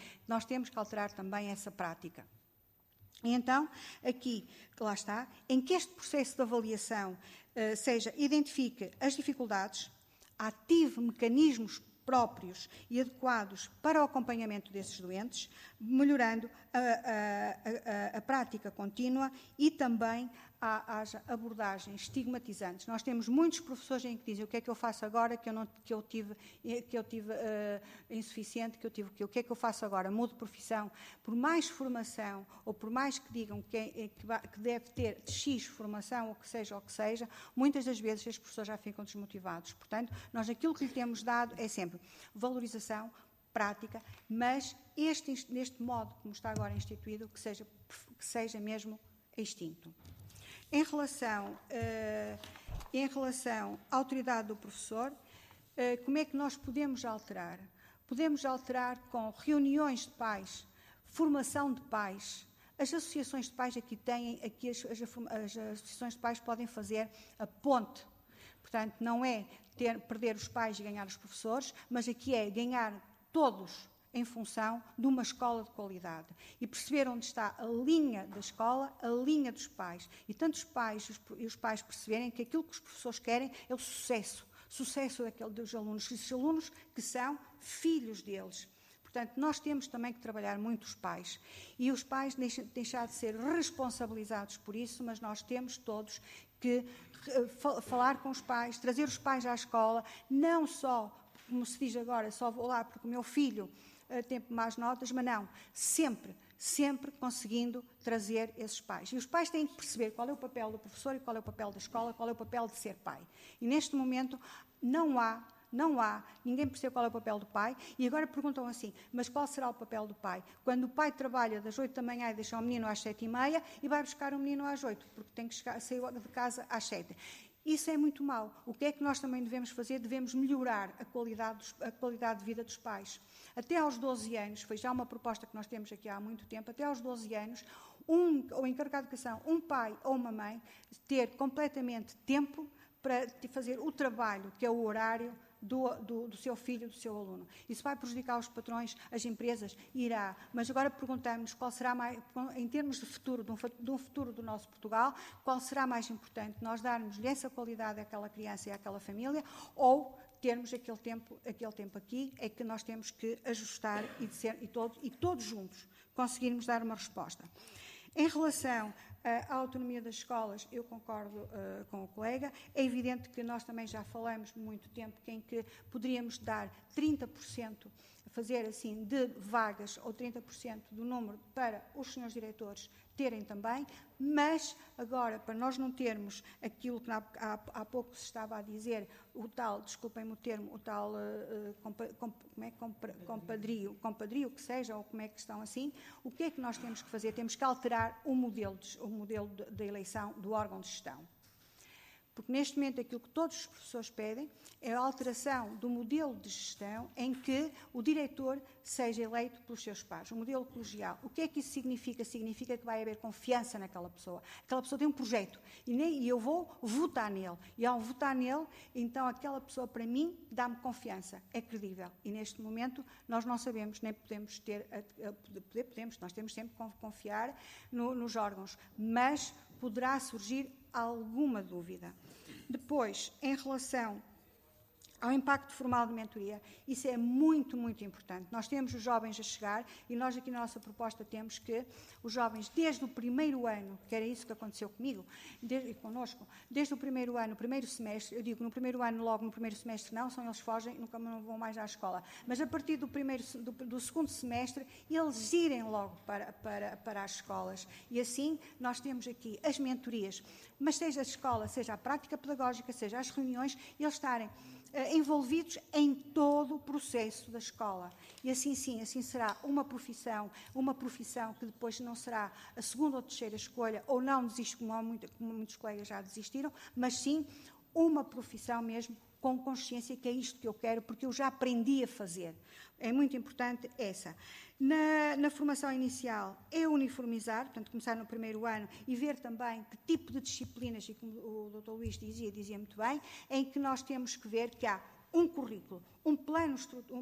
D: essa prática. E então, aqui, lá está, em que este processo de avaliação identifique as dificuldades, ative mecanismos próprios e adequados para o acompanhamento desses doentes, melhorando a prática contínua e também haja abordagens estigmatizantes. Nós temos muitos professores em que dizem o que é que eu faço agora que eu tive insuficiente, o que é que eu faço agora? Mudo de profissão. Por mais formação, ou por mais que digam que deve ter X formação, ou que seja, muitas das vezes as pessoas já ficam desmotivados. Portanto, nós aquilo que lhe temos dado é sempre valorização, prática, mas neste modo como está agora instituído, que seja mesmo extinto. Em relação à autoridade do professor, como é que nós podemos alterar? Podemos alterar com reuniões de pais, formação de pais. As associações de pais aqui as associações de pais podem fazer a ponte. Portanto, não é perder os pais e ganhar os professores, mas aqui é ganhar todos em função de uma escola de qualidade e perceber onde está a linha da escola, a linha dos pais. E tanto os pais perceberem que aquilo que os professores querem é o sucesso dos alunos, esses alunos que são filhos deles. Portanto, nós temos também que trabalhar muito os pais. E os pais deixar de ser responsabilizados por isso, mas nós temos todos que falar com os pais, trazer os pais à escola, não só, como se diz agora, só vou lá porque o meu filho tem más notas, mas não, sempre conseguindo trazer esses pais. E os pais têm que perceber qual é o papel do professor e qual é o papel da escola, qual é o papel de ser pai. E neste momento não há, ninguém percebe qual é o papel do pai, e agora perguntam assim, mas qual será o papel do pai? Quando o pai trabalha das 8 da manhã e deixa o menino às 7h30 e vai buscar o menino às 8, porque tem que sair de casa às 7. Isso é muito mau. O que é que nós também devemos fazer? Devemos melhorar a qualidade de vida dos pais. Até aos 12 anos, foi já uma proposta que nós temos aqui há muito tempo, até aos 12 anos, o encarregado de educação, um pai ou uma mãe, ter completamente tempo para fazer o trabalho, que é o horário do seu filho, do seu aluno. Isso vai prejudicar os patrões, as empresas? Irá. Mas agora perguntamos qual será mais, em termos de futuro, de um futuro do nosso Portugal, qual será mais importante? Nós darmos-lhe essa qualidade àquela criança e àquela família, ou termos aquele tempo aqui, é que nós temos que ajustar e todos juntos conseguirmos dar uma resposta. Em relação à autonomia das escolas, eu concordo com o colega. É evidente que nós também já falamos muito tempo em que poderíamos dar 30% fazer assim de vagas ou 30% do número para os senhores diretores terem também, mas agora, para nós não termos aquilo que há pouco se estava a dizer, o tal, desculpem-me o termo, o tal compadrio que seja, ou como é que estão assim, o que é que nós temos que fazer? Temos que alterar o modelo da eleição do órgão de gestão. Porque neste momento aquilo que todos os professores pedem é a alteração do modelo de gestão em que o diretor seja eleito pelos seus pares, o modelo colegial. O que é que isso significa? Significa que vai haver confiança naquela pessoa. Aquela pessoa tem um projeto e eu vou votar nele. E ao votar nele, então aquela pessoa para mim dá-me confiança, é credível. E neste momento nós não sabemos, nem podemos nós temos sempre que confiar nos órgãos, mas poderá surgir alguma dúvida. Depois, em relação ao impacto formal de mentoria, isso é muito, muito importante. Nós temos os jovens a chegar e nós aqui na nossa proposta temos que os jovens, desde o primeiro ano, que era isso que aconteceu comigo e connosco, desde o primeiro ano, o primeiro semestre, eu digo no primeiro ano, logo no primeiro semestre não, são eles fogem, nunca não vão mais à escola, mas a partir do segundo semestre, eles irem logo para as escolas. E assim nós temos aqui as mentorias, mas seja a escola, seja a prática pedagógica, seja as reuniões, eles estarem envolvidos em todo o processo da escola. E assim sim, assim será uma profissão que depois não será a segunda ou terceira escolha, ou não desiste, como muitos colegas já desistiram, mas sim uma profissão mesmo com consciência que é isto que eu quero, porque eu já aprendi a fazer. É muito importante essa. Na formação inicial é uniformizar, portanto, começar no primeiro ano e ver também que tipo de disciplinas, e como o Dr. Luís dizia muito bem, em que nós temos que ver que há um currículo, um plano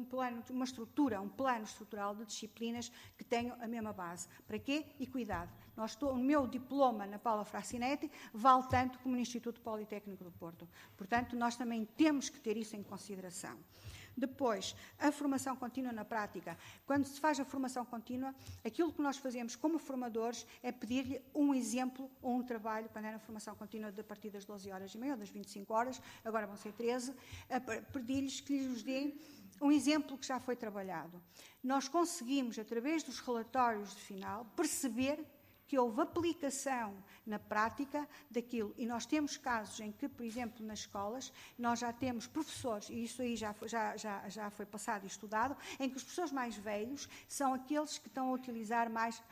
D: estrutural de disciplinas que tenham a mesma base. Para quê? E cuidado. O meu diploma na Paula Frassinetti vale tanto como no Instituto Politécnico do Porto. Portanto, nós também temos que ter isso em consideração. Depois, a formação contínua na prática. Quando se faz a formação contínua, aquilo que nós fazemos como formadores é pedir-lhe um exemplo ou um trabalho, quando era a formação contínua a partir das 12h30 ou das 25 horas, agora vão ser 13, pedir-lhes que lhes deem um exemplo que já foi trabalhado. Nós conseguimos, através dos relatórios de final, perceber que houve aplicação na prática daquilo. E nós temos casos em que, por exemplo, nas escolas, nós já temos professores, e isso aí já foi passado e estudado, em que os professores mais velhos são aqueles que estão a utilizar mais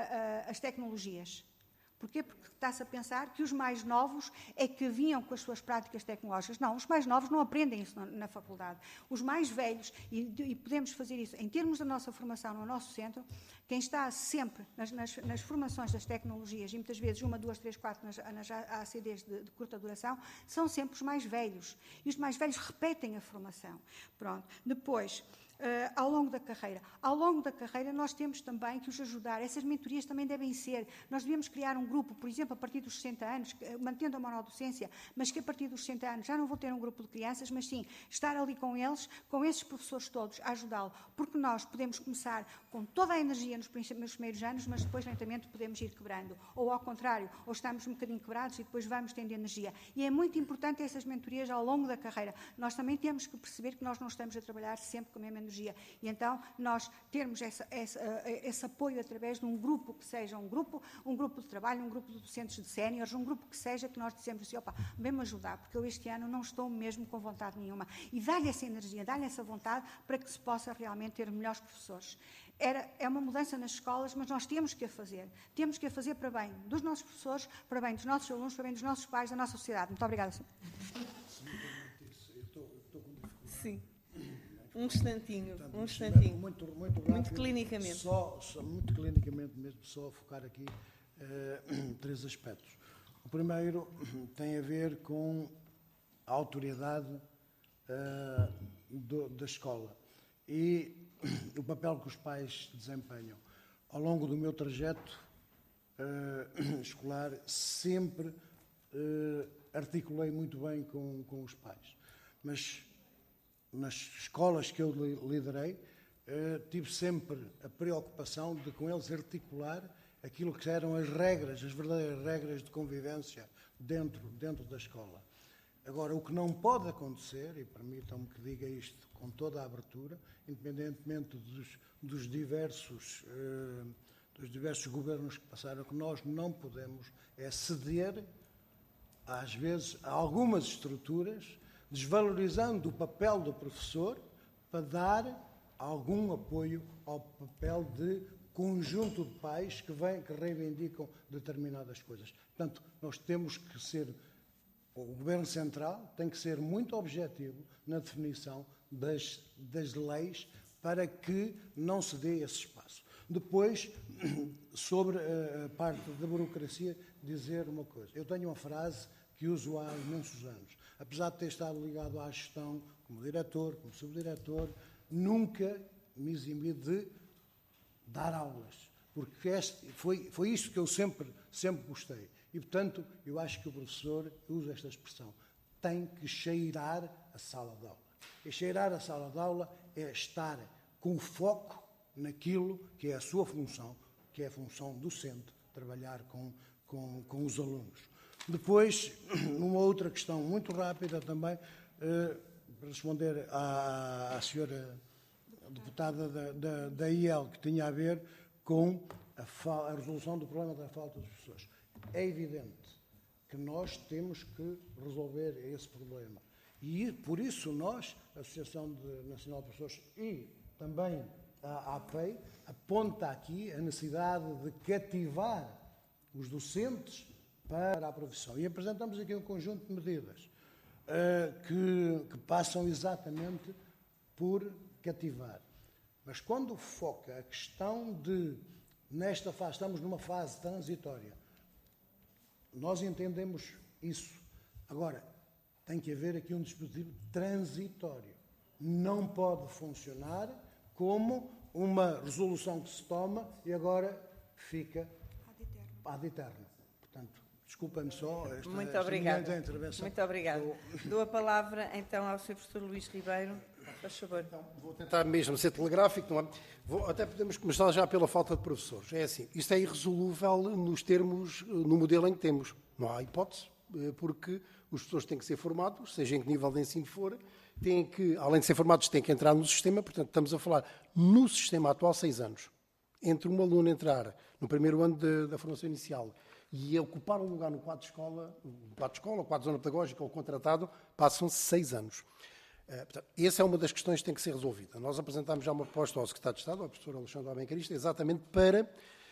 D: as tecnologias. Porquê? Porque está-se a pensar que os mais novos é que vinham com as suas práticas tecnológicas. Não, os mais novos não aprendem isso na faculdade. Os mais velhos, e podemos fazer isso em termos da nossa formação no nosso centro, quem está sempre nas formações das tecnologias, e muitas vezes 1, 2, 3, 4 nas ACDs de curta duração, são sempre os mais velhos. E os mais velhos repetem a formação. Pronto. Depois, ao longo da carreira. Ao longo da carreira nós temos também que os ajudar. Essas mentorias também devem ser. Nós devemos criar um grupo, por exemplo, a partir dos 60 anos, mantendo a monodocência, mas que a partir dos 60 anos já não vou ter um grupo de crianças, mas sim estar ali com eles, com esses professores todos, a ajudá-lo. Porque nós podemos começar com toda a energia nos primeiros anos, mas depois lentamente podemos ir quebrando. Ou ao contrário, ou estamos um bocadinho quebrados e depois vamos tendo energia. E é muito importante essas mentorias ao longo da carreira. Nós também temos que perceber que nós não estamos a trabalhar sempre com a mesma energia. E então nós termos esse apoio através de um grupo que seja um grupo de trabalho, um grupo de docentes de séniores, um grupo que seja que nós dissemos assim, vem-me ajudar, porque eu este ano não estou mesmo com vontade nenhuma. E dá-lhe essa energia, dá-lhe essa vontade para que se possa realmente ter melhores professores. É uma mudança nas escolas, mas nós temos que a fazer. Temos que a fazer para bem dos nossos professores, para bem dos nossos alunos, para bem dos nossos pais, da nossa sociedade. Muito obrigada.
A: Sim. Um instantinho.
H: Muito rápido.
A: Muito clinicamente.
H: Muito clinicamente mesmo, só focar aqui 3 aspectos. O primeiro tem a ver com a autoridade da escola e o papel que os pais desempenham. Ao longo do meu trajeto escolar, sempre articulei muito bem com os pais. Mas nas escolas que eu liderei, tive sempre a preocupação de com eles articular aquilo que eram as regras, as verdadeiras regras de convivência dentro da escola. Agora, o que não pode acontecer, e permitam-me que diga isto com toda a abertura, independentemente dos diversos governos que passaram, que nós não podemos é ceder, às vezes, a algumas estruturas, desvalorizando o papel do professor para dar algum apoio ao papel de conjunto de pais que reivindicam determinadas coisas. Portanto, nós temos que ser, o Governo Central tem que ser muito objetivo na definição das leis para que não se dê esse espaço. Depois, sobre a parte da burocracia, dizer uma coisa. Eu tenho uma frase que uso há imensos anos. Apesar de ter estado ligado à gestão como diretor, como subdiretor, nunca me eximi de dar aulas. Porque foi isto que eu sempre gostei. E, portanto, eu acho que o professor, usa esta expressão, tem que cheirar a sala de aula. E cheirar a sala de aula é estar com foco naquilo que é a sua função, que é a função docente, trabalhar com os alunos. Depois, uma outra questão muito rápida também, para responder à senhora deputada da IEL, que tinha a ver com a resolução do problema da falta de professores. É evidente que nós temos que resolver esse problema. E, por isso, nós, a Associação Nacional de Professores e também a APEI, aponta aqui a necessidade de cativar os docentes para a profissão. E apresentamos aqui um conjunto de medidas que passam exatamente por cativar. Mas quando foca a questão de, nesta fase, estamos numa fase transitória, nós entendemos isso. Agora, tem que haver aqui um dispositivo transitório. Não pode funcionar como uma resolução que se toma e agora fica ad eterno. Portanto, desculpa-me só esta intervenção.
A: Muito obrigada. Dou a palavra, então, ao Sr. Professor Luís Ribeiro. Faz favor.
E: Então, vou tentar mesmo ser telegráfico. Não é? Até podemos começar já pela falta de professores. É assim, isto é irresolúvel nos termos, no modelo em que temos. Não há hipótese, porque os professores têm que ser formados, seja em que nível de ensino for, têm que, além de ser formados, têm que entrar no sistema. Portanto, estamos a falar no sistema atual 6 anos. Entre um aluno entrar no primeiro ano da formação inicial e ocupar um lugar no quadro de escola, o quadro de zona pedagógica ou contratado, passam-se 6 anos. Portanto, essa é uma das questões que tem que ser resolvida. Nós apresentámos já uma proposta ao Secretário de Estado, ao professor Alexandre Abencarista, exatamente para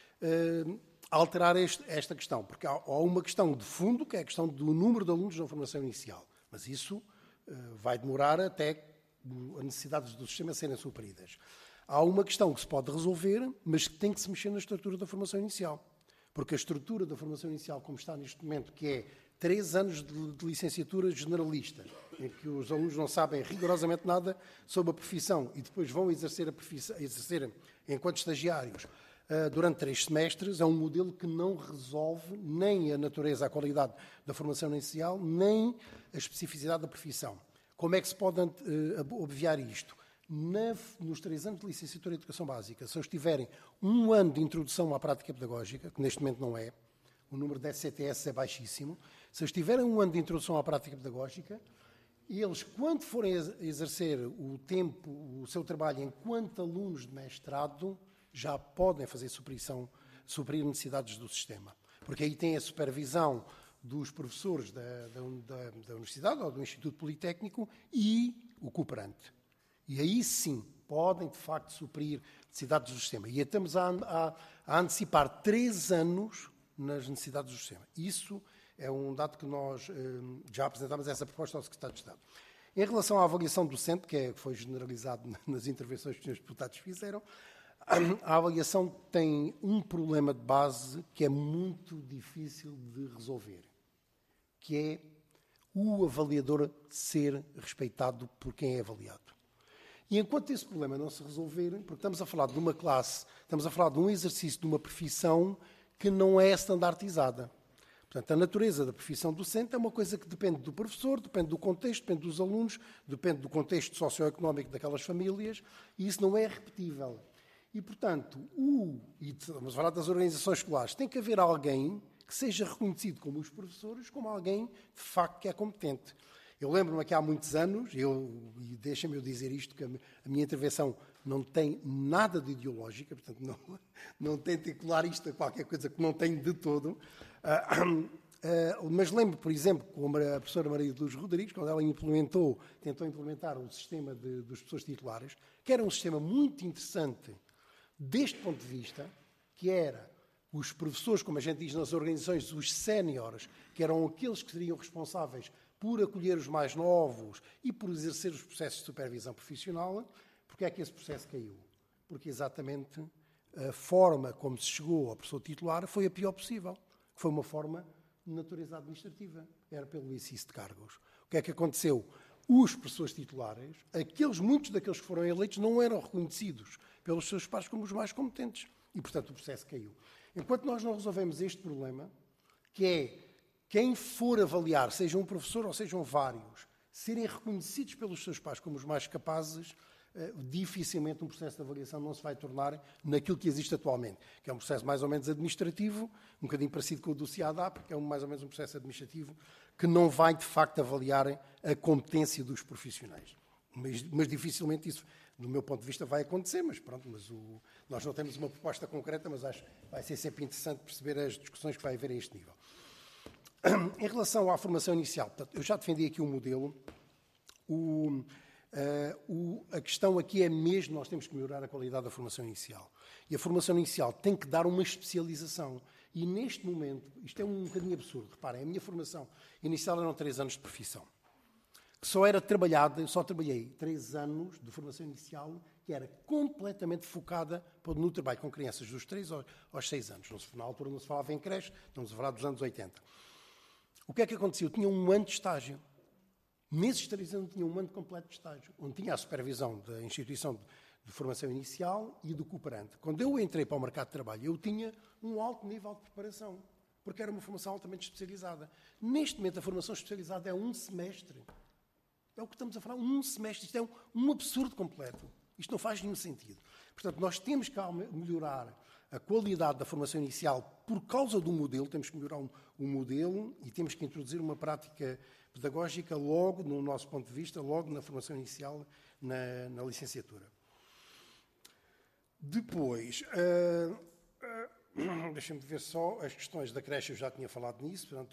E: alterar esta questão. Porque há uma questão de fundo, que é a questão do número de alunos na formação inicial. Mas isso vai demorar até as necessidades do sistema serem supridas. Há uma questão que se pode resolver, mas que tem que se mexer na estrutura da formação inicial. Porque a estrutura da formação inicial, como está neste momento, que é 3 anos de licenciatura generalista, em que os alunos não sabem rigorosamente nada sobre a profissão e depois vão exercer enquanto estagiários durante 3 semestres, é um modelo que não resolve nem a natureza, a qualidade da formação inicial, nem a especificidade da profissão. Como é que se pode obviar isto? Nos 3 anos de licenciatura em Educação Básica, se eles tiverem 1 ano de introdução à prática pedagógica, que neste momento não é, o número de SCTS é baixíssimo, se eles tiverem 1 ano de introdução à prática pedagógica, eles, quando forem exercer o seu trabalho enquanto alunos de mestrado, já podem fazer suprir necessidades do sistema. Porque aí tem a supervisão dos professores da universidade ou do Instituto Politécnico e o cooperante. E aí sim podem, de facto, suprir necessidades do sistema. E estamos a antecipar 3 anos nas necessidades do sistema. Isso é um dado que nós já apresentámos essa proposta ao Secretário de Estado. Em relação à avaliação docente, que foi generalizado nas intervenções que os senhores deputados fizeram, a avaliação tem um problema de base que é muito difícil de resolver, que é o avaliador ser respeitado por quem é avaliado. E enquanto esse problema não se resolver, porque estamos a falar de uma classe, estamos a falar de um exercício de uma profissão que não é standardizada. Portanto, a natureza da profissão docente é uma coisa que depende do professor, depende do contexto, depende dos alunos, depende do contexto socioeconómico daquelas famílias, e isso não é repetível. E, portanto, e estamos a falar das organizações escolares, tem que haver alguém que seja reconhecido como os professores, como alguém, de facto, que é competente. Eu lembro-me que há muitos anos, e deixa-me eu dizer isto, que a minha intervenção não tem nada de ideológica, portanto não tento colar isto a qualquer coisa que não tenho de todo, mas lembro, por exemplo, como a professora Maria de Luz Rodrigues, quando ela tentou implementar o sistema dos professores titulares, que era um sistema muito interessante deste ponto de vista, que era os professores, como a gente diz nas organizações, os séniores, que eram aqueles que seriam responsáveis por acolher os mais novos e por exercer os processos de supervisão profissional. Porque é que esse processo caiu? Porque exatamente a forma como se chegou ao professor titular foi a pior possível. Foi uma forma de natureza administrativa. Era pelo exercício de cargos. O que é que aconteceu? Os professores titulares, muitos daqueles que foram eleitos, não eram reconhecidos pelos seus pares como os mais competentes. E, portanto, o processo caiu. Enquanto nós não resolvemos este problema, que é quem for avaliar, seja um professor ou sejam vários, serem reconhecidos pelos seus pares como os mais capazes, dificilmente um processo de avaliação não se vai tornar naquilo que existe atualmente, que é um processo mais ou menos administrativo, um bocadinho parecido com o do CIADAP, que é mais ou menos um processo administrativo que não vai, de facto, avaliar a competência dos profissionais. Mas dificilmente isso, do meu ponto de vista, vai acontecer, mas pronto, nós não temos uma proposta concreta, mas acho que vai ser sempre interessante perceber as discussões que vai haver a este nível. Em relação à formação inicial, portanto, eu já defendi aqui um modelo. A questão aqui é mesmo, nós temos que melhorar a qualidade da formação inicial. E a formação inicial tem que dar uma especialização. E neste momento, isto é um bocadinho absurdo, reparem, a minha formação inicial eram 3 anos de profissão. Que só era trabalhada, eu só trabalhei 3 anos de formação inicial, que era completamente focada no trabalho com crianças dos 3 aos 6 anos. Na altura não se falava em creche, estamos a falar dos anos 80. O que é que aconteceu? Eu tinha um ano de estágio. Nesses 3 anos tinha um ano completo de estágio, onde tinha a supervisão da instituição de formação inicial e do cooperante. Quando eu entrei para o mercado de trabalho, eu tinha um alto nível de preparação, porque era uma formação altamente especializada. Neste momento, a formação especializada é 1 semestre. É o que estamos a falar, 1 semestre. Isto é um absurdo completo. Isto não faz nenhum sentido. Portanto, nós temos que melhorar a qualidade da formação inicial por causa do modelo, temos que melhorar o modelo e temos que introduzir uma prática pedagógica logo, no nosso ponto de vista, logo na formação inicial, na licenciatura. Depois, deixem-me ver só as questões da creche, eu já tinha falado nisso, portanto,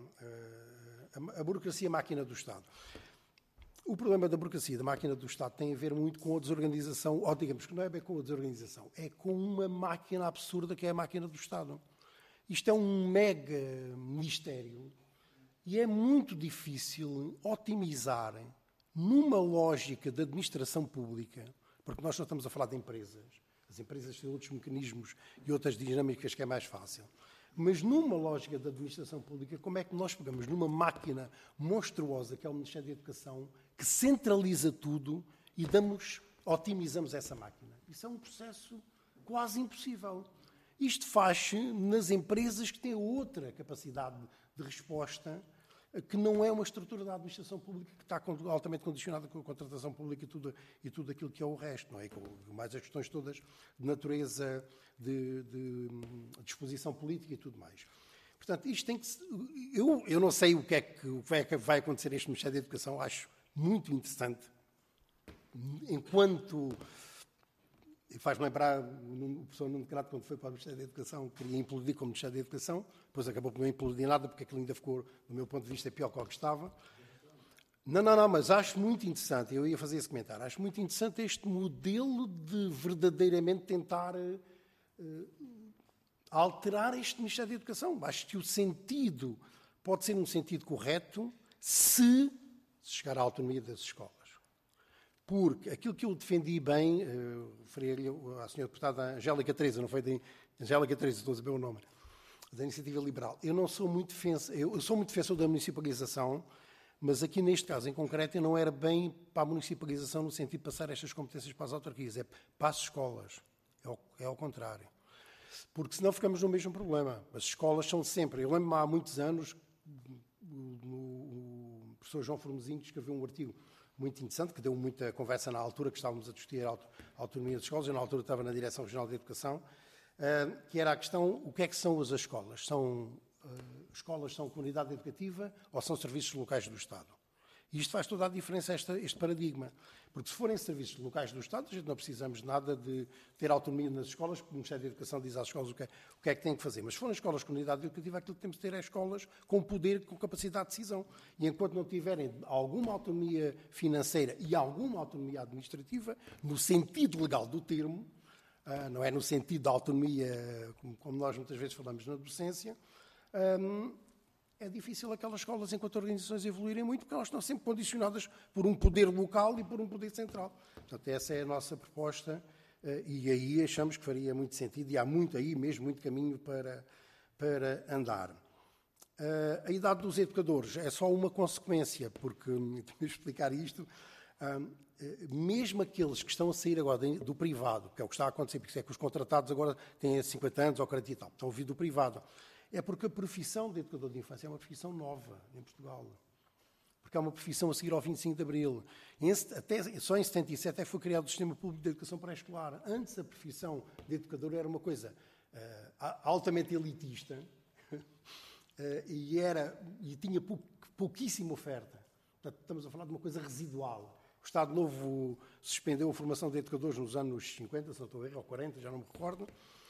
E: a burocracia máquina do Estado. O problema da burocracia da máquina do Estado tem a ver muito com a desorganização, ou digamos que não é bem com a desorganização, é com uma máquina absurda que é a máquina do Estado. Isto é um mega ministério e é muito difícil otimizar numa lógica de administração pública, porque nós não estamos a falar de empresas. As empresas têm outros mecanismos e outras dinâmicas que é mais fácil. Mas numa lógica de administração pública, como é que nós pegamos numa máquina monstruosa, que é o Ministério da Educação, que centraliza tudo e otimizamos essa máquina? Isso é um processo quase impossível. Isto faz-se nas empresas que têm outra capacidade de resposta, que não é uma estrutura da administração pública que está altamente condicionada com a contratação pública e tudo aquilo que é o resto, não é? Com mais as questões todas de natureza, de disposição política e tudo mais. Portanto, isto tem que eu não sei o que é que vai acontecer neste Ministério da Educação, acho muito interessante, enquanto faz-me lembrar o professor Nuno Crato, quando foi para o Ministério da Educação, queria implodir como Ministério da Educação, depois acabou por não implodir nada, porque aquilo ainda ficou, do meu ponto de vista, pior que o que estava. Não, mas acho muito interessante, eu ia fazer esse comentário, acho muito interessante este modelo de verdadeiramente tentar alterar este Ministério da Educação. Acho que o sentido pode ser um sentido correto se chegar à autonomia das escolas. Porque aquilo que eu defendi bem, referi-lhe à senhora deputada Angélica Teresa, não foi de Angélica Teresa, estou a saber o nome, da Iniciativa Liberal. Eu sou muito defensor da municipalização, mas aqui neste caso em concreto eu não era bem para a municipalização no sentido de passar estas competências para as autarquias, é para as escolas, é ao contrário. Porque senão ficamos no mesmo problema. As escolas são sempre, eu lembro-me há muitos anos, o professor João Formosinho escreveu um artigo muito interessante, que deu muita conversa na altura, que estávamos a discutir a autonomia das escolas. Eu, na altura, estava na Direção Regional de Educação, que era a questão, o que é que são as escolas? Escolas são comunidade educativa ou são serviços locais do Estado? E isto faz toda a diferença, este paradigma. Porque se forem serviços locais do Estado, a gente não precisamos nada de ter autonomia nas escolas, porque o Ministério da Educação diz às escolas o que é que têm que fazer. Mas se forem escolas de comunidade educativa, aquilo que temos de ter é escolas com poder, com capacidade de decisão. E enquanto não tiverem alguma autonomia financeira e alguma autonomia administrativa, no sentido legal do termo, não é no sentido da autonomia, como nós muitas vezes falamos na docência, é difícil aquelas escolas, enquanto organizações, evoluírem muito, porque elas estão sempre condicionadas por um poder local e por um poder central. Portanto, essa é a nossa proposta e aí achamos que faria muito sentido e há muito aí mesmo, muito caminho para andar. A idade dos educadores é só uma consequência, porque, tenho de explicar isto, mesmo aqueles que estão a sair agora do privado, que é o que está a acontecer, porque é que os contratados agora têm 50 anos ou 40 e tal, estão a vir do privado, é porque a profissão de educador de infância é uma profissão nova em Portugal. Porque é uma profissão a seguir ao 25 de Abril. Só em 77 é que foi criado o Sistema Público de Educação Pré-Escolar. Antes a profissão de educador era uma coisa altamente elitista e tinha pouquíssima oferta. Portanto, estamos a falar de uma coisa residual. O Estado Novo suspendeu a formação de educadores nos anos 50, se não estou a errar, ou 40, já não me recordo.